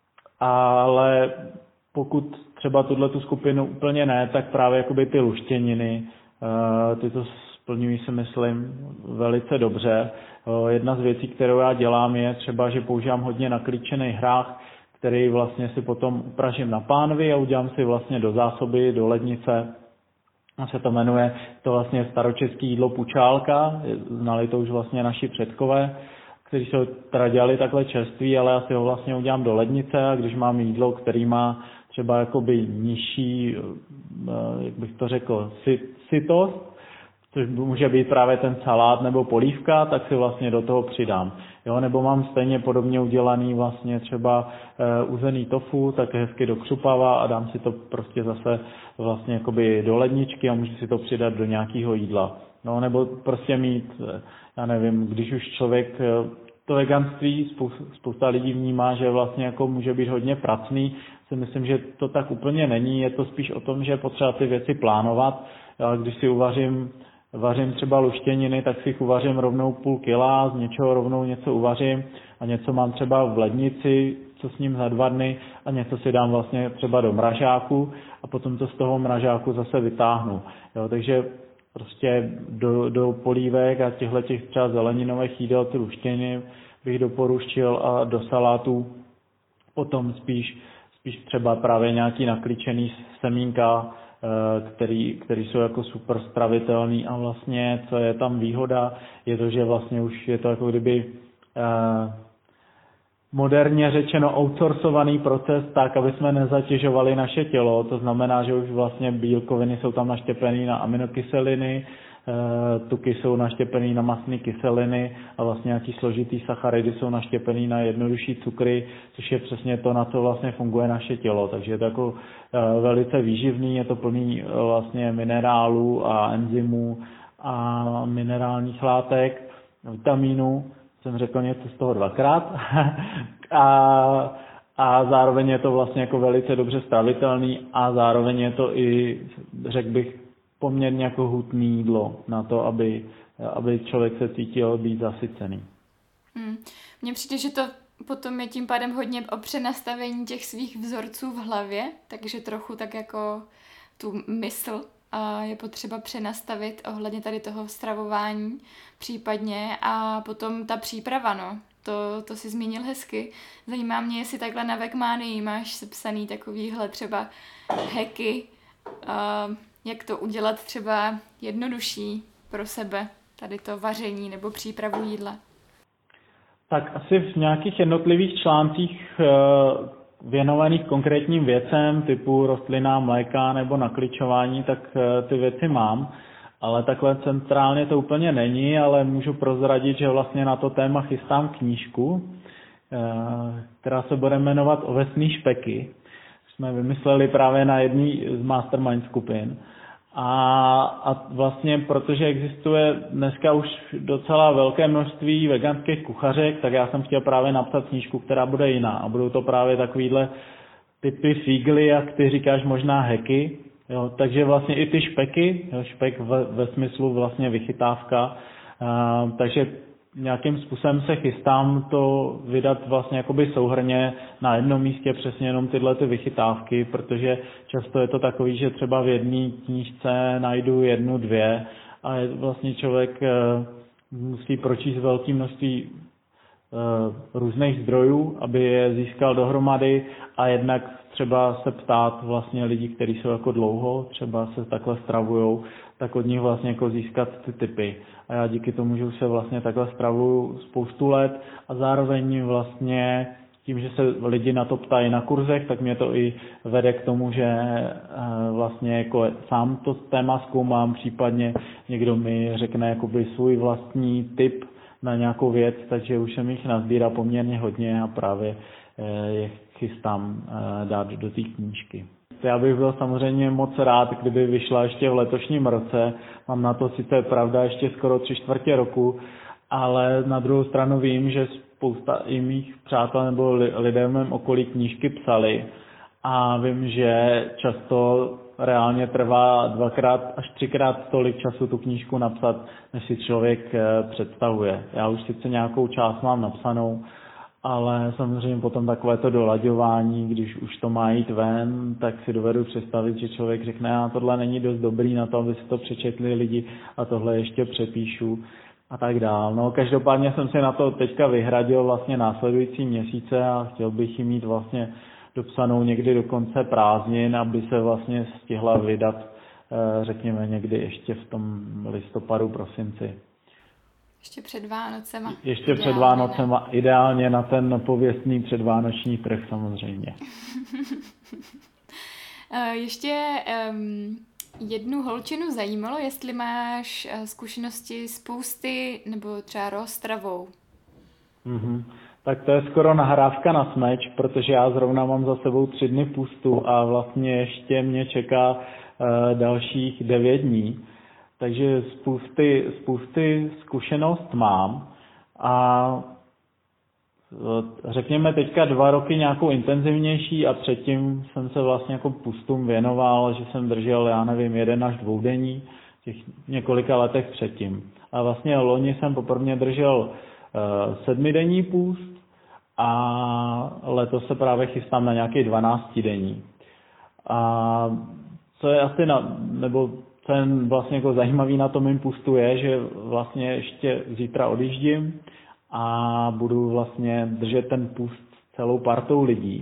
Ale pokud třeba tuto skupinu úplně ne, tak právě jakoby ty luštěniny, ty to splňují, si myslím, velice dobře. Jedna z věcí, kterou já dělám, je třeba, že používám hodně naklíčený hrách, který vlastně si potom upražím na pánvi a udělám si vlastně do zásoby, do lednice. A se to jmenuje, to vlastně staročeské jídlo pučálka, znali to už vlastně naši předkové, kteří se teda dělali takhle čerství, ale já si ho vlastně udělám do lednice a když mám jídlo, který má třeba jakoby nižší, jak bych to řekl, sytost, což může být právě ten salát nebo polívka, tak si vlastně do toho přidám. Jo, nebo mám stejně podobně udělaný vlastně třeba e, uzený tofu, tak hezky do křupava a dám si to prostě zase vlastně jakoby do ledničky a můžu si to přidat do nějakého jídla. No, nebo prostě mít, já nevím, když už člověk, to veganství spousta lidí vnímá, že vlastně jako může být hodně pracný, si myslím, že to tak úplně není, je to spíš o tom, že je potřeba ty věci plánovat. Já, když si uvařím vařím třeba luštěniny, tak si jich uvařím rovnou půl kila, z něčeho rovnou něco uvařím a něco mám třeba v lednici, co s ním za dva dny a něco si dám vlastně třeba do mražáku a potom to z toho mražáku zase vytáhnu. Jo, takže prostě do, do polívek a těchto těch třeba zeleninových jídel, ty luštěniny bych doporučil a do salátů potom spíš, spíš třeba právě nějaký naklíčený semínka, Který, který jsou jako super stravitelný a vlastně, co je tam výhoda, je to, že vlastně už je to jako kdyby eh, moderně řečeno outsourcovaný proces tak, aby jsme nezatěžovali naše tělo, to znamená, že už vlastně bílkoviny jsou tam naštěpený na aminokyseliny, eh, tuky jsou naštěpený na mastné kyseliny a vlastně nějaký složitý sacharidy jsou naštěpený na jednodušší cukry, což je přesně to, na co vlastně funguje naše tělo, takže je to jako velice výživný, je to plný vlastně minerálů a enzymů a minerálních látek, vitamínů, jsem řekl něco z toho dvakrát a, a zároveň je to vlastně jako velice dobře stravitelný a zároveň je to i, řekl bych, poměrně jako hutný jídlo na to, aby, aby člověk se cítil být zasycený. Hmm. Mně přijde, že to potom je tím pádem hodně o přenastavení těch svých vzorců v hlavě, takže trochu tak jako tu mysl a je potřeba přenastavit ohledně tady toho stravování případně a potom ta příprava, no. To, to si zmínil hezky. Zajímá mě, jestli takhle na Vegmanii máš sepsaný takovýhle třeba hacky, uh, jak to udělat třeba jednodušší pro sebe, tady to vaření nebo přípravu jídla. Tak asi v nějakých jednotlivých článcích věnovaných konkrétním věcem typu rostlinná mléka nebo nakličování, tak ty věci mám, ale takhle centrálně to úplně není, ale můžu prozradit, že vlastně na to téma chystám knížku, která se bude jmenovat Ovesný špeky. Jsme vymysleli právě na jedný z mastermind skupin. A, a vlastně protože existuje dneska už docela velké množství veganských kuchařek, tak já jsem chtěl právě napsat knížku, která bude jiná. A budou to právě takovýhle typy fígly, jak ty říkáš, možná heky. Jo, takže vlastně i ty špeky, jo, špek ve, ve smyslu vlastně vychytávka, a, takže nějakým způsobem se chystám to vydat vlastně jakoby souhrnně na jednom místě přesně jenom tyhle ty vychytávky, protože často je to takový, že třeba v jedné knížce najdu jednu, dvě a je vlastně člověk e, musí pročíst velké množství e, různých zdrojů, aby je získal dohromady a jednak třeba se ptát vlastně lidí, kteří jsou jako dlouho, třeba se takhle stravujou, tak od nich vlastně jako získat ty tipy. A já díky tomu, že už se vlastně takhle stravuju spoustu let a zároveň vlastně tím, že se lidi na to ptají na kurzech, tak mě to i vede k tomu, že vlastně jako sám to téma zkoumám, případně někdo mi řekne jakoby svůj vlastní tip na nějakou věc, takže už jsem jich nazbíral poměrně hodně a právě je chystám dát do té knížky. Já bych byl samozřejmě moc rád, kdyby vyšla ještě v letošním roce. Mám na to sice pravda ještě skoro tři čtvrtě roku, ale na druhou stranu vím, že spousta i mých přátel nebo lidé v mém okolí knížky psali a vím, že často reálně trvá dvakrát až třikrát tolik času tu knížku napsat, než si člověk představuje. Já už sice nějakou část mám napsanou, ale samozřejmě potom takové to dolaďování, když už to má jít ven, tak si dovedu představit, že člověk řekne, a tohle není dost dobrý na to, aby si to přečetli lidi a tohle ještě přepíšu a tak dál. No, každopádně jsem si na to teďka vyhradil vlastně následující měsíce a chtěl bych ji mít vlastně dopsanou někdy do konce prázdnin, aby se vlastně stihla vydat, řekněme, někdy ještě v tom listopadu, prosinci. Ještě před Vánocema. Ještě před Vánocema, ideálně na ten pověstný předvánoční trh samozřejmě. Ještě um, jednu holčinu zajímalo, jestli máš zkušenosti s půsty nebo třeba rozstravou. Mm-hmm. Tak to je skoro nahrávka na smeč, protože já zrovna mám za sebou tři dny půstu a vlastně ještě mě čeká uh, dalších devět dní. Takže spousty, spousty zkušenost mám a řekněme teďka dva roky nějakou intenzivnější a předtím jsem se vlastně jako půstům věnoval, že jsem držel, já nevím, jeden až dvoudenní v těch několika letech předtím. A vlastně loni jsem poprvé držel uh, sedmidenní půst a letos se právě chystám na nějaký dvanáctidenní. A co je asi na, nebo co je vlastně jako zajímavý na tom mým půstu je, že vlastně ještě zítra odjíždím a budu vlastně držet ten půst s celou partou lidí.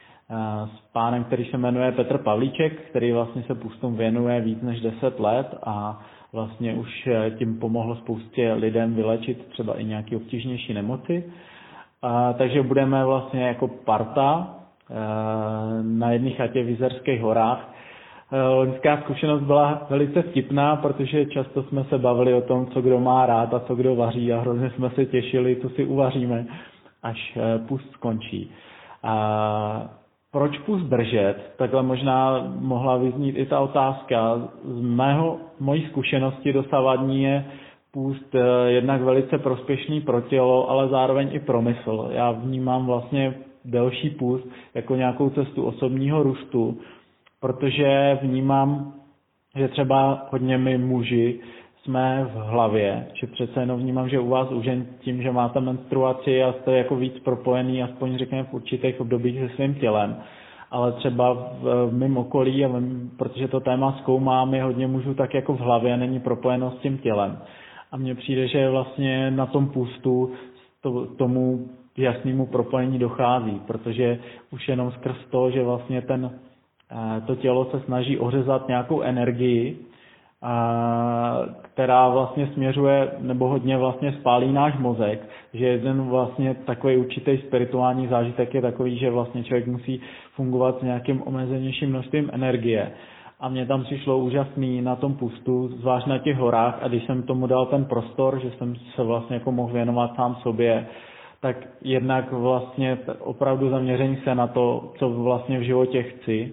S pánem, který se jmenuje Petr Pavlíček, který vlastně se půstům věnuje víc než deset let a vlastně už tím pomohl spoustě lidem vylečit třeba i nějaké obtížnější nemoci. A, takže budeme vlastně jako parta na jedné chatě v Jizerských horách. Loňská zkušenost byla velice vtipná, protože často jsme se bavili o tom, co kdo má rád a co kdo vaří a hrozně jsme se těšili, co si uvaříme, až půst skončí. A proč půst držet? Takhle možná mohla vyznít i ta otázka. Z mého, mojí zkušenosti dosavadní je půst jednak velice prospěšný pro tělo, ale zároveň i pro mysl. Já vnímám vlastně delší půst jako nějakou cestu osobního růstu, protože vnímám, že třeba hodně my muži jsme v hlavě, že přece jenom vnímám, že u vás u žen tím, že máte menstruaci a jste jako víc propojený, aspoň řekněme v určitých obdobích se svým tělem, ale třeba v, v mém okolí, a v, protože to téma zkoumám, je hodně mužů tak jako v hlavě, není propojeno s tím tělem. A mně přijde, že vlastně na tom půstu to, tomu jasnému propojení dochází, protože už jenom skrz to, že vlastně ten to tělo se snaží ořezat nějakou energii a která vlastně směřuje, nebo hodně vlastně spálí náš mozek, že jeden vlastně takový určitý spirituální zážitek je takový, že vlastně člověk musí fungovat s nějakým omezenějším množstvím energie. A mně tam přišlo úžasný na tom pustu, zvlášť na těch horách, a když jsem tomu dal ten prostor, že jsem se vlastně jako mohl věnovat sám sobě, tak jednak vlastně opravdu zaměření se na to, co vlastně v životě chci.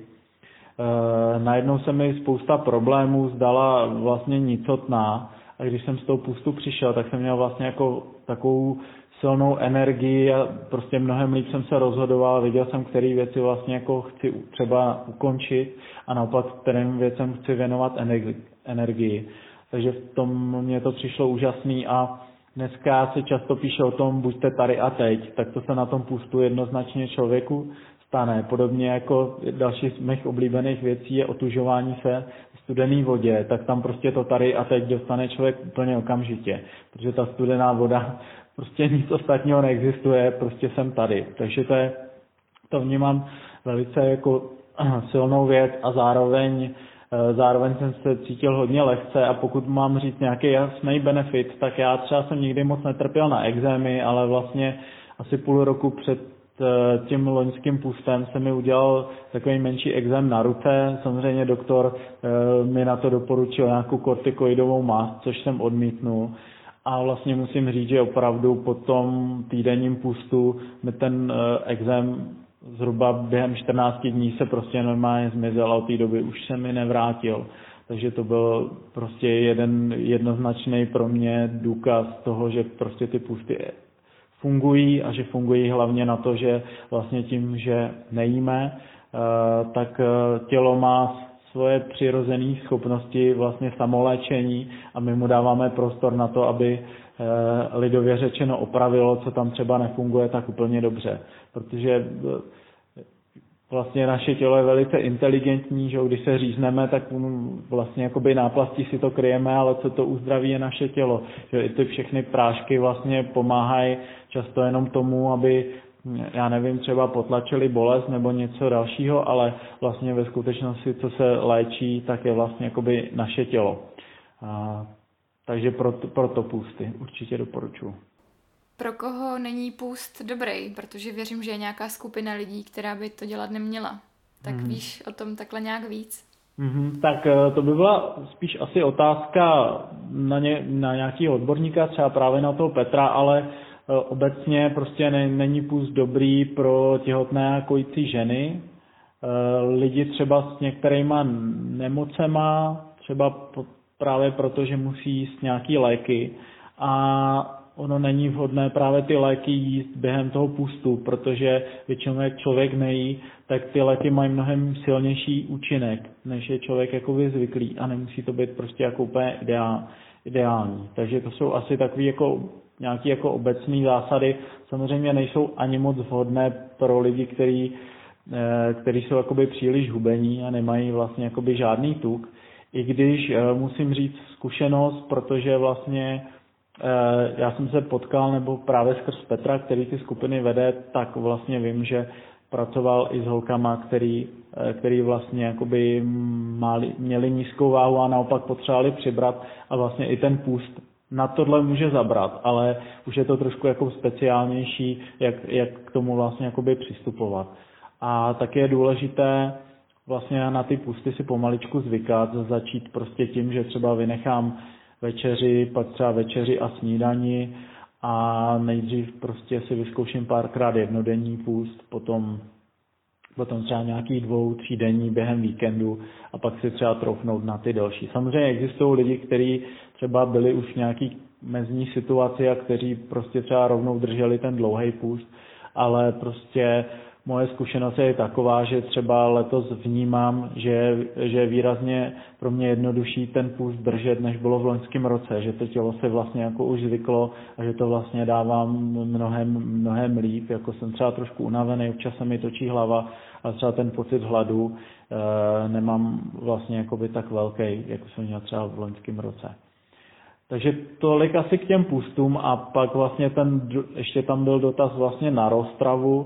E, najednou se mi spousta problémů zdala vlastně nicotná, a když jsem z toho pustu přišel, tak jsem měl vlastně jako takovou silnou energii a prostě mnohem líp jsem se rozhodoval, viděl jsem, které věci vlastně jako chci třeba ukončit a naopak kterým věcem chci věnovat energii. Takže v tom mě to přišlo úžasný a dneska se často píše o tom, buďte tady a teď, tak to se na tom pustu jednoznačně člověku stane. Podobně jako další z mých oblíbených věcí je otužování se v studené vodě, tak tam prostě to tady a teď dostane člověk úplně okamžitě, protože ta studená voda, prostě nic ostatního neexistuje, prostě jsem tady. Takže to, je, to vnímám velice jako silnou věc a zároveň Zároveň jsem se cítil hodně lehce a pokud mám říct nějaký jasný benefit, tak já třeba jsem nikdy moc netrpěl na ekzémy, ale vlastně asi půl roku před tím loňským pustem se mi udělal takový menší ekzém na ruce. Samozřejmě doktor mi na to doporučil nějakou kortikoidovou mast, což jsem odmítnul. A vlastně musím říct, že opravdu po tom týdenním pustu mi ten ekzém zhruba během čtrnácti dní se prostě normálně zmizel a od té doby už se mi nevrátil. Takže to byl prostě jeden jednoznačný pro mě důkaz toho, že prostě ty pusty fungují a že fungují hlavně na to, že vlastně tím, že nejíme, tak tělo má svoje přirozené schopnosti vlastně samoléčení a my mu dáváme prostor na to, aby lidově řečeno opravilo, co tam třeba nefunguje tak úplně dobře. Protože vlastně naše tělo je velice inteligentní, že když se řízneme, tak vlastně jakoby náplastí si to kryjeme, ale co to uzdraví je naše tělo. Že i ty všechny prášky vlastně pomáhají často jenom tomu, aby, já nevím, třeba potlačili bolest nebo něco dalšího, ale vlastně ve skutečnosti, co se léčí, tak je vlastně jakoby naše tělo. A, takže proto, proto půsty určitě doporučuji. Pro koho není půst dobrý? Protože věřím, že je nějaká skupina lidí, která by to dělat neměla. Tak mm. víš o tom takhle nějak víc? Mm-hmm, tak to by byla spíš asi otázka na, ně, na nějakého odborníka, třeba právě na toho Petra, ale obecně prostě ne, není půst dobrý pro těhotné a kojící ženy. Lidi třeba s některýma nemocema, třeba právě proto, že musí jíst nějaký léky a ono není vhodné právě ty léky jíst během toho pustu, protože většinou jak člověk nejí, tak ty léky mají mnohem silnější účinek, než je člověk jakoby zvyklý a nemusí to být prostě jako úplně ideál, ideální. Takže to jsou asi takové jako nějaké jako obecné zásady. Samozřejmě nejsou ani moc vhodné pro lidi, kteří, kteří jsou jakoby příliš hubení a nemají vlastně jakoby žádný tuk. I když musím říct zkušenost, protože vlastně já jsem se potkal, nebo právě skrz Petra, který ty skupiny vede, tak vlastně vím, že pracoval i s holkama, který, který vlastně jakoby mali, měli nízkou váhu a naopak potřebovali přibrat a vlastně i ten půst na tohle může zabrat, ale už je to trošku jako speciálnější, jak, jak k tomu vlastně jakoby přistupovat. A taky je důležité vlastně na ty pusty si pomaličku zvykat, začít prostě tím, že třeba vynechám večeři, pak třeba večeři a snídani a nejdřív prostě si vyzkouším párkrát jednodenní půst, potom, potom třeba nějaký dvou, třídenní během víkendu a pak si třeba troufnout na ty další. Samozřejmě existují lidi, kteří třeba byli už v nějaký mezní situaci a kteří prostě třeba rovnou drželi ten dlouhý půst, ale prostě moje zkušenost je taková, že třeba letos vnímám, že, že je výrazně pro mě jednodušší ten půst držet, než bylo v loňském roce, že to tělo se vlastně jako už zvyklo a že to vlastně dávám mnohem, mnohem líp, jako jsem třeba trošku unavený, občas se mi točí hlava a třeba ten pocit hladu e, nemám vlastně jakoby tak velký, jako jsem měl třeba v loňském roce. Takže tolik asi k těm půstům a pak vlastně ten, ještě tam byl dotaz vlastně na rozstravu.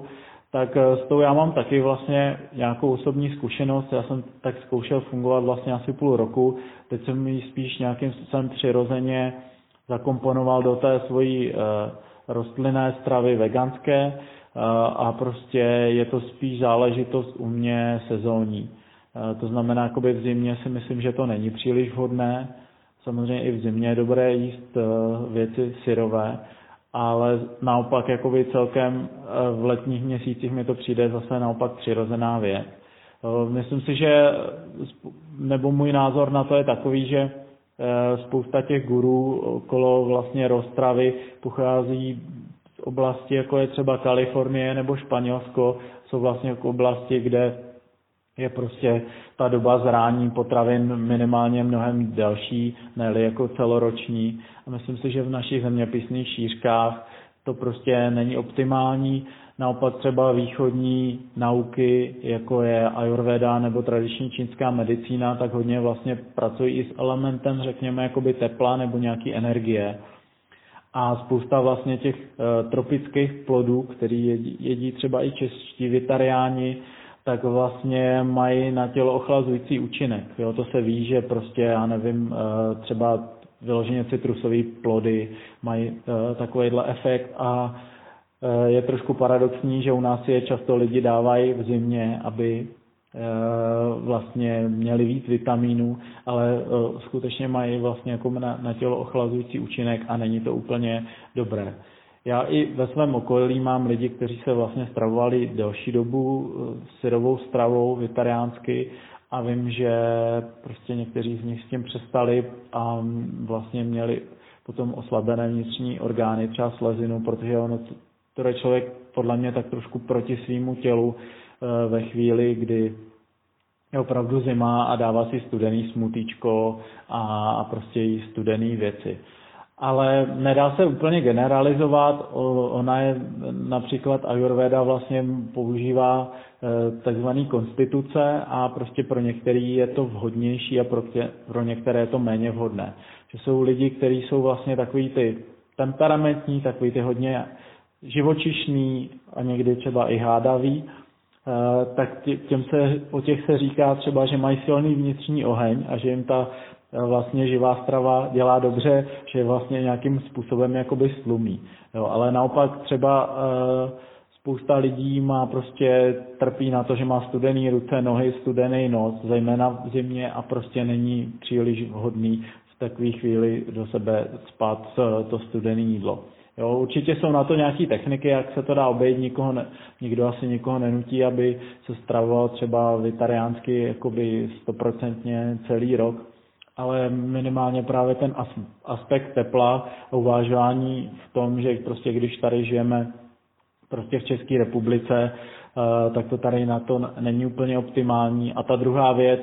tak s tou já mám taky vlastně nějakou osobní zkušenost. Já jsem tak zkoušel fungovat vlastně asi půl roku. Teď jsem ji spíš nějakým způsobem přirozeně zakomponoval do té svojí rostlinné stravy veganské a prostě je to spíš záležitost u mě sezónní. To znamená, jakoby v zimě si myslím, že to není příliš vhodné. Samozřejmě i v zimě je dobré jíst věci syrové, ale naopak jakoby celkem v letních měsících mi to přijde zase naopak přirozená věc. Myslím si, že, nebo můj názor na to je takový, že spousta těch gurů okolo vlastně roztravy pochází z oblasti, jako je třeba Kalifornie nebo Španělsko, jsou vlastně jako oblasti, kde je prostě ta doba zrání potravin minimálně mnohem delší, ne-li jako celoroční. A myslím si, že v našich zeměpisných šířkách to prostě není optimální. Naopak třeba východní nauky, jako je Ayurveda nebo tradiční čínská medicína, tak hodně vlastně pracují i s elementem, řekněme, jakoby tepla nebo nějaký energie. A spousta vlastně těch e, tropických plodů, který jedí, jedí třeba i čeští vegetariáni, tak vlastně mají na tělo ochlazující účinek. Jo, to se ví, že prostě, já nevím, e, třeba vyloženě citrusové plody mají e, takovýhle efekt a e, je trošku paradoxní, že u nás je často lidi dávají v zimě, aby vlastně měli víc vitamínů, ale skutečně mají vlastně jako na, na tělo ochlazující účinek a není to úplně dobré. Já i ve svém okolí mám lidi, kteří se vlastně stravovali delší dobu syrovou stravou vegetariánsky a vím, že prostě někteří z nich s tím přestali a vlastně měli potom oslabené vnitřní orgány, třeba slezinu, protože ono, to je člověk podle mě tak trošku proti svýmu tělu ve chvíli, kdy je opravdu zima a dává si studený smutíčko a prostě jí studený věci. Ale nedá se úplně generalizovat, ona je například Ayurveda vlastně používá takzvaný konstituce a prostě pro některý je to vhodnější a pro, tě, pro některé je to méně vhodné. Že jsou lidi, kteří jsou vlastně takový ty temperamentní, takový ty hodně živočišný a někdy třeba i hádaví, tak těm se, o těch se říká třeba, že mají silný vnitřní oheň a že jim ta vlastně živá strava dělá dobře, že vlastně nějakým způsobem jakoby stlumí. Jo, ale naopak třeba e, spousta lidí má prostě trpí na to, že má studený ruce, nohy, studený nos, zejména v zimě a prostě není příliš vhodný v takové chvíli do sebe spát to studené jídlo. Jo, určitě jsou na to nějaké techniky, jak se to dá obejít, nikoho ne, nikdo asi nikoho nenutí, aby se stravoval třeba vegetariánsky jakoby stoprocentně celý rok, ale minimálně právě ten aspekt tepla a uvažování v tom, že prostě když tady žijeme prostě v České republice, tak to tady na to není úplně optimální. A ta druhá věc,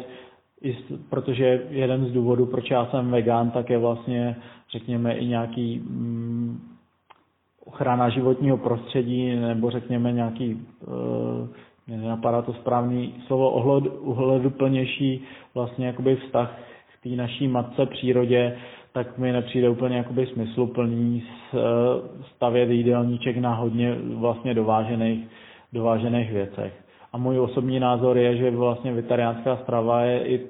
protože jeden z důvodů, proč já jsem vegan, tak je vlastně, řekněme, i nějaký mm, ochrana životního prostředí, nebo řekněme nějaký, mě nenapadá to správný slovo, ohleduplnější vlastně jakoby vztah k té naší matce přírodě, tak mi nepřijde úplně jakoby smysluplný stavět jídelníček na hodně vlastně dovážených, dovážených věcech. A můj osobní názor je, že vlastně vegetariánská strava je i,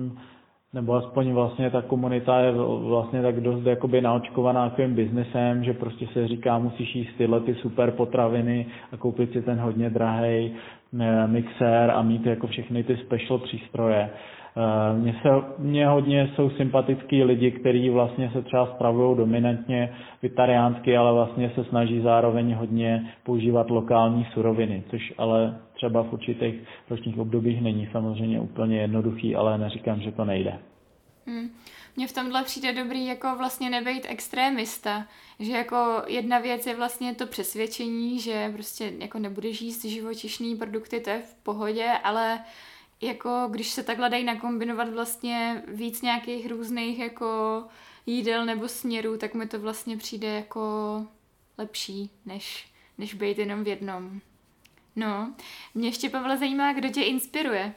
nebo aspoň vlastně ta komunita je vlastně tak dost jakoby naočkovaná takovým biznesem, že prostě se říká, musíš jíst tyhle ty super potraviny a koupit si ten hodně drahej mixér a mít jako všechny ty special přístroje. Mně, se, mně hodně jsou sympatický lidi, kteří vlastně se třeba stravují dominantně vegetariánsky, ale vlastně se snaží zároveň hodně používat lokální suroviny, což ale třeba v určitých ročních obdobích není samozřejmě úplně jednoduchý, ale neříkám, že to nejde. Hmm. Mně v tomhle přijde dobrý jako vlastně nebejt extrémista, že jako jedna věc je vlastně to přesvědčení, že prostě jako nebudeš jíst živočišný produkty, to je v pohodě, ale jako když se takhle dají nakombinovat vlastně víc nějakých různých jako jídel nebo směrů, tak mi to vlastně přijde jako lepší, než, než být jenom v jednom. No, mě ještě, Pavle, zajímá, kdo tě inspiruje.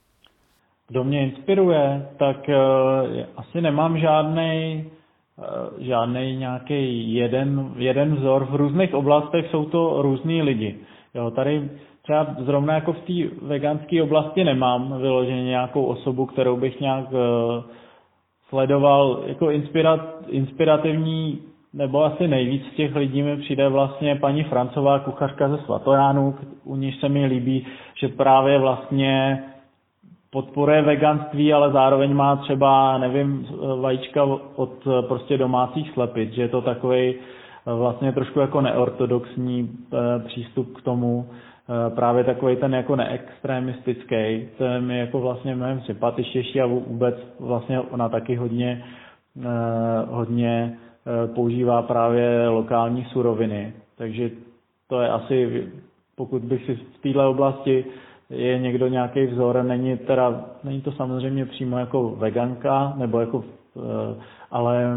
Kdo mě inspiruje, tak uh, asi nemám žádnej, uh, žádnej nějaký jeden, jeden vzor. V různých oblastech jsou to různý lidi. Jo, tady třeba zrovna jako v té veganské oblasti nemám vyloženě nějakou osobu, kterou bych nějak uh, sledoval jako inspirat, inspirativní, nebo asi nejvíc z těch lidí mi přijde vlastně paní Francová, kuchařka ze Svatojánu, u níž se mi líbí, že právě vlastně podporuje veganství, ale zároveň má třeba, nevím, vajíčka od prostě domácích slepic, že je to takovej vlastně trošku jako neortodoxní přístup k tomu, právě takový ten jako neextremistický, to je mi jako vlastně mnohem sympatičtější a vůbec vlastně ona taky hodně, hodně používá právě lokální suroviny, takže to je asi, pokud bych si v této oblasti je někdo nějaký vzor, není teda, není to samozřejmě přímo jako veganka, nebo jako, ale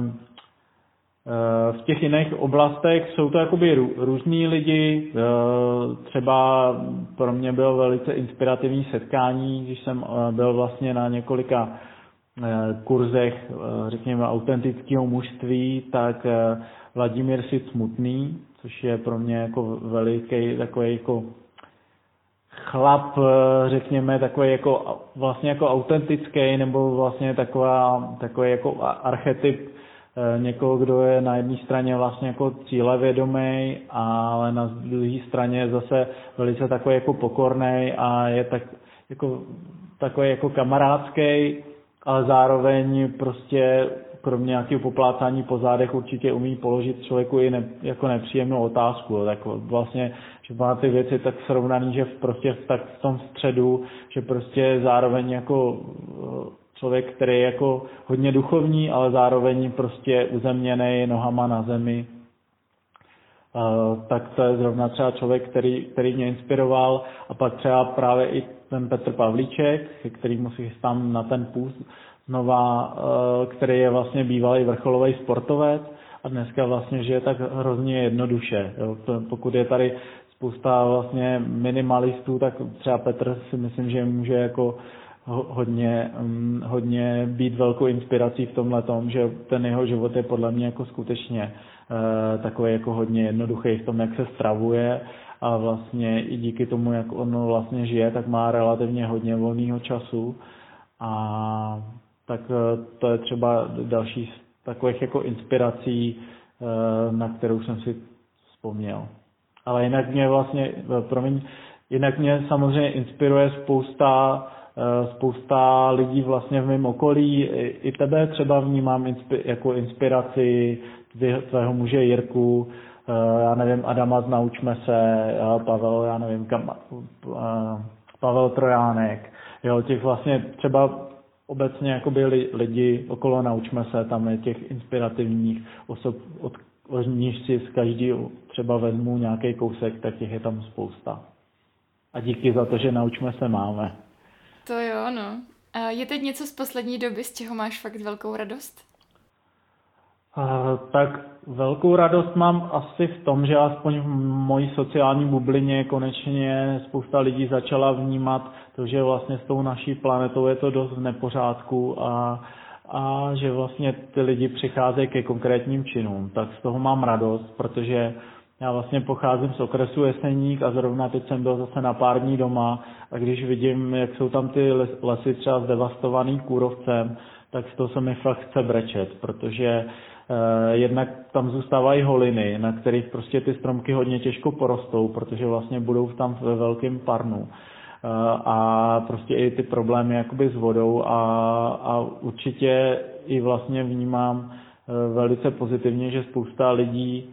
v těch jiných oblastech jsou to jakoby různý lidi, třeba pro mě bylo velice inspirativní setkání, když jsem byl vlastně na několika kurzech, řekněme, autentického mužství, tak Vladimír Sid Smutný, což je pro mě jako veliký takový jako chlap, řekněme, takový jako vlastně jako autentický, nebo vlastně taková, takový jako archetyp někoho, kdo je na jedné straně vlastně jako cílevědomý, ale na druhé straně je zase velice takový jako pokorný a je tak jako takový jako kamarádský, ale zároveň prostě kromě nějakého poplácání po zádech určitě umí položit člověku i ne, jako nepříjemnou otázku. Tak vlastně, že má ty věci tak srovnaný, že prostě tak v tom středu, že prostě zároveň jako člověk, který je jako hodně duchovní, ale zároveň prostě uzemněný nohama na zemi, tak to je zrovna třeba člověk, který, který mě inspiroval. A pak třeba právě i ten Petr Pavlíček, kterýmu si chystám na ten půst znova, který je vlastně bývalý vrcholový sportovec a dneska vlastně žije tak hrozně jednoduše. Jo. Pokud je tady spousta vlastně minimalistů, tak třeba Petr si myslím, že může jako hodně, hodně být velkou inspirací v tomhletom, že ten jeho život je podle mě jako skutečně takový jako hodně jednoduchý v tom, jak se stravuje a vlastně i díky tomu, jak on vlastně žije, tak má relativně hodně volného času a tak to je třeba další z takových jako inspirací, na kterou jsem si vzpomněl. Ale jinak mě vlastně, promiň, jinak mě samozřejmě inspiruje spousta spousta lidí vlastně v mém okolí. I tebe třeba vnímám inspi- jako inspiraci, tvého muže Jirku, já nevím, Adama z Naučme se, Pavel, já nevím, kam, Pavel Trojánek, jo, těch vlastně třeba obecně jakoby lidi okolo Naučme se, tam je těch inspirativních osob, od, od níž si z každý třeba vezmu nějaký kousek, tak těch je tam spousta. A díky za to, že Naučme se máme. To jo, no. A je teď něco z poslední doby, z čeho máš fakt velkou radost? Uh, tak velkou radost mám asi v tom, že aspoň v mojí sociální bublině konečně spousta lidí začala vnímat to, že vlastně s tou naší planetou je to dost v nepořádku a, a že vlastně ty lidi přicházejí ke konkrétním činům. Tak z toho mám radost, protože já vlastně pocházím z okresu Jeseník a zrovna teď jsem byl zase na pár dní doma a když vidím, jak jsou tam ty lesy třeba zdevastovaný kůrovcem, tak z toho se mi fakt chce brečet, protože eh, jednak tam zůstávají holiny, na kterých prostě ty stromky hodně těžko porostou, protože vlastně budou tam ve velkém parnu. Eh, a prostě i ty problémy jakoby s vodou a, a určitě i vlastně vnímám eh, velice pozitivně, že spousta lidí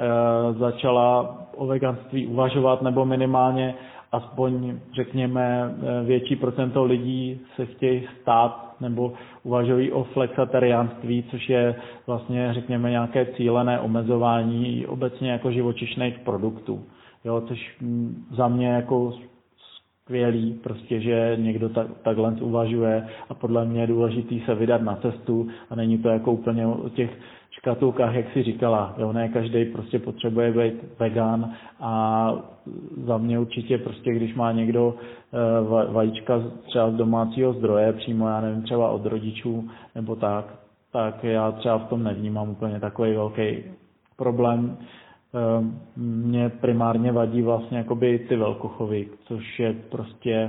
začala o veganství uvažovat, nebo minimálně aspoň, řekněme, větší procento lidí se chtějí stát nebo uvažují o flexitariánství, což je vlastně, řekněme, nějaké cílené omezování obecně jako živočišných produktů. Jo, což za mě jako skvělý, prostě, že někdo tak, takhle uvažuje a podle mě je důležitý se vydat na cestu a není to jako úplně o těch škatulkách, jak si říkala, jo, ne každý prostě potřebuje být vegan a za mě určitě prostě, když má někdo e, vajíčka třeba z domácího zdroje, přímo, já nevím, třeba od rodičů nebo tak, tak já třeba v tom nevnímám úplně takový velký problém. mě primárně vadí vlastně jakoby ty velkochovy, což je prostě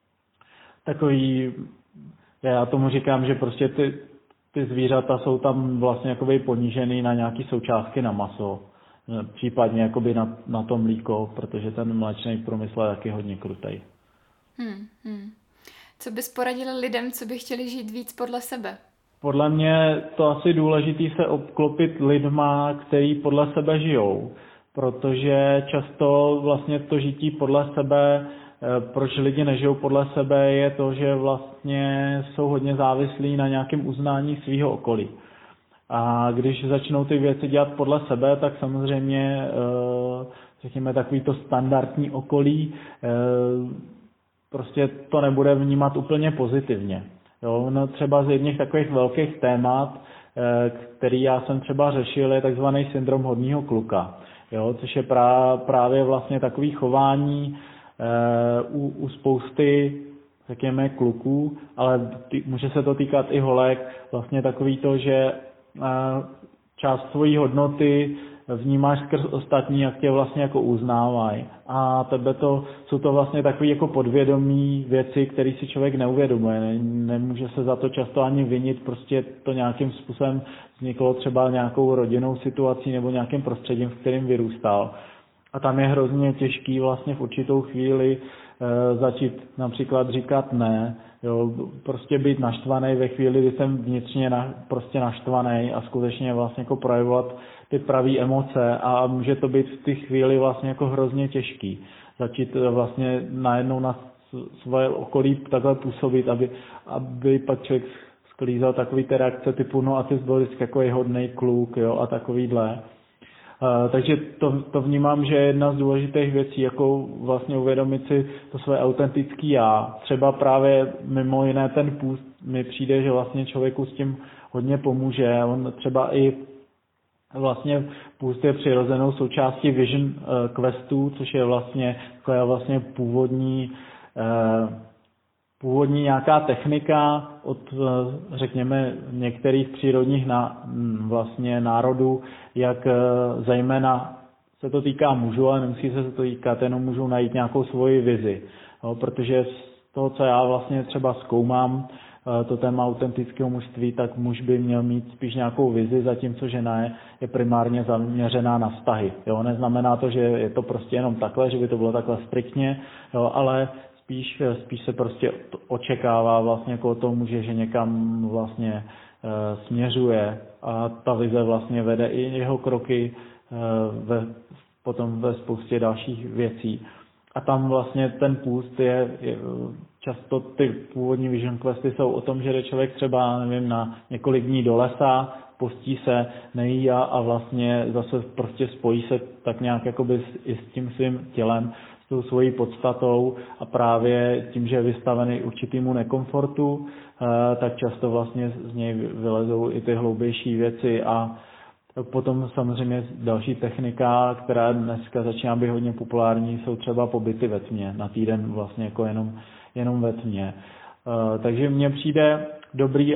takový, já tomu říkám, že prostě ty, ty zvířata jsou tam vlastně jakoby ponížený na nějaký součástky na maso, případně jakoby na, na to mlíko, protože ten mléčný průmysl je taky hodně krutej. Hmm, hmm. Co bys poradil lidem, co by chtěli žít víc podle sebe? Podle mě to asi důležitý se obklopit lidma, který podle sebe žijou, protože často vlastně to žití podle sebe, proč lidi nežijou podle sebe, je to, že vlastně jsou hodně závislí na nějakém uznání svého okolí. A když začnou ty věci dělat podle sebe, tak samozřejmě, řekněme, takový to standardní okolí prostě to nebude vnímat úplně pozitivně. Jo, no třeba z jedných takových velkých témat, který já jsem třeba řešil, je takzvaný syndrom hodného kluka. Jo, což je prá, právě vlastně takový chování e, u, u spousty, řekněme, kluků, ale tý, může se to týkat i holek, vlastně takový to, že e, část svojí hodnoty vnímáš skrz ostatní, jak tě vlastně jako uznávají. A tebe to, jsou to vlastně takové jako podvědomí věci, které si člověk neuvědomuje. Ne, nemůže se za to často ani vinit, prostě to nějakým způsobem vzniklo třeba nějakou rodinnou situací nebo nějakým prostředím, v kterém vyrůstal. A tam je hrozně těžký vlastně v určitou chvíli e, začít například říkat ne, jo, prostě být naštvaný ve chvíli, kdy jsem vnitřně na, prostě naštvaný a skutečně vlastně jako projevovat ty pravý emoce a může to být v té chvíli vlastně jako hrozně těžký. Začít vlastně najednou na svoje okolí takhle působit, aby, aby pak člověk sklízal takový ty reakce typu no a ty jsi byl vždycky jako hodnej kluk, jo, a takovýhle. Uh, takže to, to vnímám, že je jedna z důležitých věcí, jako vlastně uvědomit si to své autentické já. Třeba právě mimo jiné ten půst mi přijde, že vlastně člověku s tím hodně pomůže. On třeba i vlastně půst je přirozenou součástí Vision Questu, což je vlastně, je vlastně původní, původní nějaká technika od, řekněme, některých přírodních na, vlastně národů, jak zejména se to týká mužů, ale nemusí se to týkat, jenom můžou najít nějakou svoji vizi. No, protože z toho, co já vlastně třeba zkoumám, to téma autentického mužství, tak muž by měl mít spíš nějakou vizi, zatímco žena je, je primárně zaměřená na vztahy. Jo, neznamená to, že je to prostě jenom takhle, že by to bylo takhle striktně, jo, ale spíš, spíš se prostě očekává vlastně jako o tom muže, že někam vlastně e, směřuje a ta vize vlastně vede i jeho kroky e, ve, potom ve spoustě dalších věcí. A tam vlastně ten půst je, je často ty původní Vision Questy jsou o tom, že jde člověk třeba, nevím, na několik dní do lesa, postí se, nejí a, a vlastně zase prostě spojí se tak nějak jakoby s, i s tím svým tělem, s tou svojí podstatou a právě tím, že je vystavený určitýmu nekomfortu, eh, tak často vlastně z něj vylezou i ty hloubější věci a potom samozřejmě další technika, která dneska začíná být hodně populární, jsou třeba pobyty ve tmě, na týden vlastně jako jenom, jenom ve tmě. Uh, takže mně přijde dobrý, uh,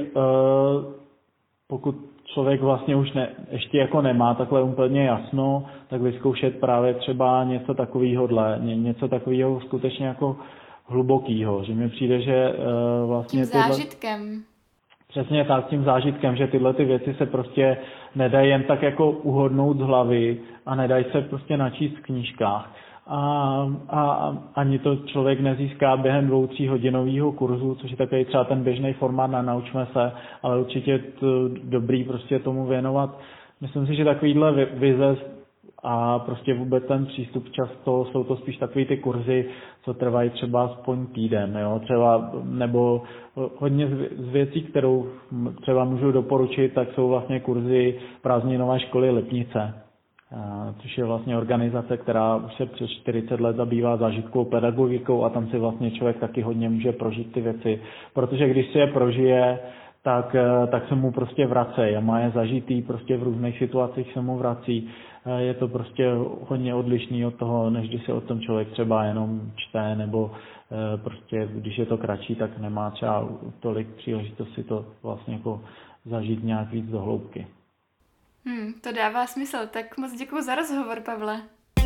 pokud člověk vlastně už ne, ještě jako nemá takhle úplně jasno, tak vyzkoušet právě třeba něco takovýhodle, ně, něco takového skutečně jako hlubokýho, že mi přijde, že uh, vlastně tím zážitkem. Tyhle... Přesně tak, tím zážitkem, že tyhle ty věci se prostě nedají jen tak jako uhodnout z hlavy a nedají se prostě načíst v knížkách. A, a ani to člověk nezíská během dvou, tří hodinového kurzu, což je takový třeba ten běžný formát na Naučme se, ale určitě je to dobrý prostě tomu věnovat. Myslím si, že takovýhle vize a prostě vůbec ten přístup často jsou to spíš takový ty kurzy, co trvají třeba aspoň týden, jo, třeba, nebo hodně z věcí, kterou třeba můžu doporučit, tak jsou vlastně kurzy prázdninové školy Lipnice, což je vlastně organizace, která už se přes čtyřicet let zabývá zážitkovou pedagogikou a tam si vlastně člověk taky hodně může prožít ty věci, protože když si je prožije, tak, tak se mu prostě vracejí a má je zažitý, prostě v různých situacích se mu vrací. Je to prostě hodně odlišný od toho, než když se o tom člověk třeba jenom čte, nebo prostě když je to kratší, tak nemá třeba tolik příležitosti to vlastně jako zažít nějak víc do hloubky. Hmm, to dává smysl, tak moc děkuju za rozhovor, Pavle.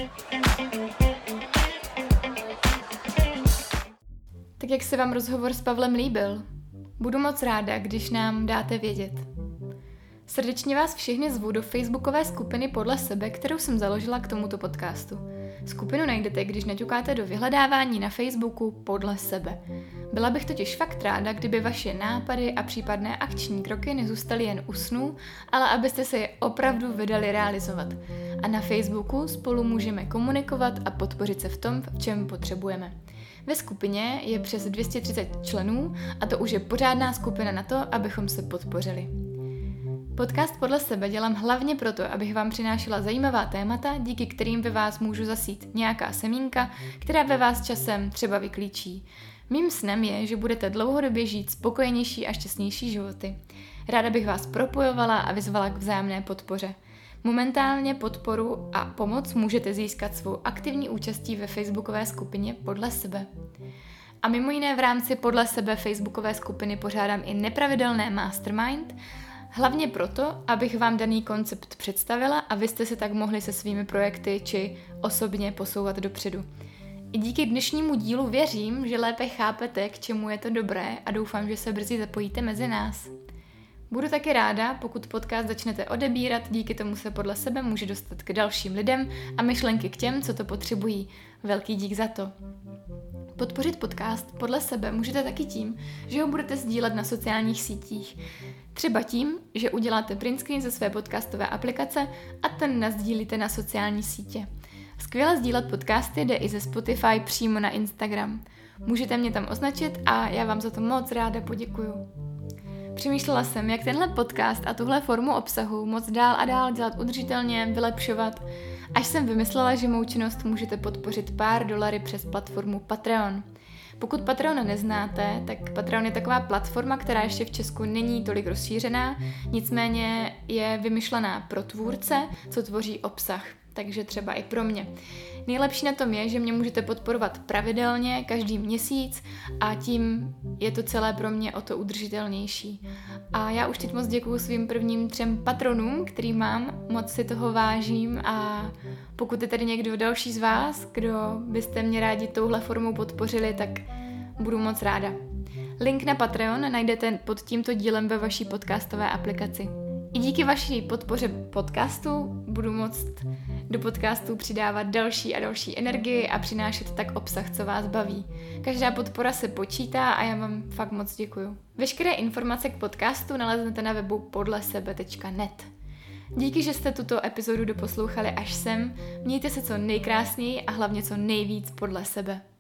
Tak jak se vám rozhovor s Pavlem líbil? Budu moc ráda, když nám dáte vědět. Srdečně vás všechny zvu do facebookové skupiny Podle sebe, kterou jsem založila k tomuto podcastu. Skupinu najdete, když naťukáte do vyhledávání na Facebooku Podle sebe. Byla bych totiž fakt ráda, kdyby vaše nápady a případné akční kroky nezůstaly jen u snů, ale abyste se je opravdu vydali realizovat. A na Facebooku spolu můžeme komunikovat a podpořit se v tom, v čem potřebujeme. Ve skupině je přes dvě stě třicet členů a to už je pořádná skupina na to, abychom se podpořili. Podcast Podle sebe dělám hlavně proto, abych vám přinášela zajímavá témata, díky kterým ve vás můžu zasít nějaká semínka, která ve vás časem třeba vyklíčí. Mým snem je, že budete dlouhodobě žít spokojenější a šťastnější životy. Ráda bych vás propojovala a vyzvala k vzájemné podpoře. Momentálně podporu a pomoc můžete získat svou aktivní účastí ve facebookové skupině Podle sebe. A mimo jiné v rámci Podle sebe facebookové skupiny pořádám i nepravidelné mastermind, hlavně proto, abych vám daný koncept představila a vy jste se tak mohli se svými projekty či osobně posouvat dopředu. I díky dnešnímu dílu věřím, že lépe chápete, k čemu je to dobré a doufám, že se brzy zapojíte mezi nás. Budu taky ráda, pokud podcast začnete odebírat, díky tomu se Podle sebe může dostat k dalším lidem a myšlenky k těm, co to potřebují. Velký dík za to. Podpořit podcast Podle sebe můžete taky tím, že ho budete sdílet na sociálních sítích. Třeba tím, že uděláte print screen ze své podcastové aplikace a ten nasdílíte na sociální sítě. Skvěle sdílet podcasty jde i ze Spotify přímo na Instagram. Můžete mě tam označit a já vám za to moc ráda poděkuju. Přemýšlela jsem, jak tenhle podcast a tuhle formu obsahu moc dál a dál dělat udržitelně, vylepšovat, až jsem vymyslela, že mou činnost můžete podpořit pár dolary přes platformu Patreon. Pokud Patreon neznáte, tak Patreon je taková platforma, která ještě v Česku není tolik rozšířená, nicméně je vymyšlená pro tvůrce, co tvoří obsah, takže třeba i pro mě. Nejlepší na tom je, že mě můžete podporovat pravidelně, každý měsíc a tím je to celé pro mě o to udržitelnější. A já už teď moc děkuju svým prvním třem patronům, který mám, moc si toho vážím a pokud je tady někdo další z vás, kdo byste mě rádi touhle formou podpořili, tak budu moc ráda. Link na Patreon najdete pod tímto dílem ve vaší podcastové aplikaci. I díky vaší podpoře podcastu budu moct do podcastu přidávat další a další energii a přinášet tak obsah, co vás baví. Každá podpora se počítá a já vám fakt moc děkuju. Veškeré informace k podcastu naleznete na webu podle sebe tečka net. Díky, že jste tuto epizodu doposlouchali až sem, mějte se co nejkrásněji a hlavně co nejvíc podle sebe.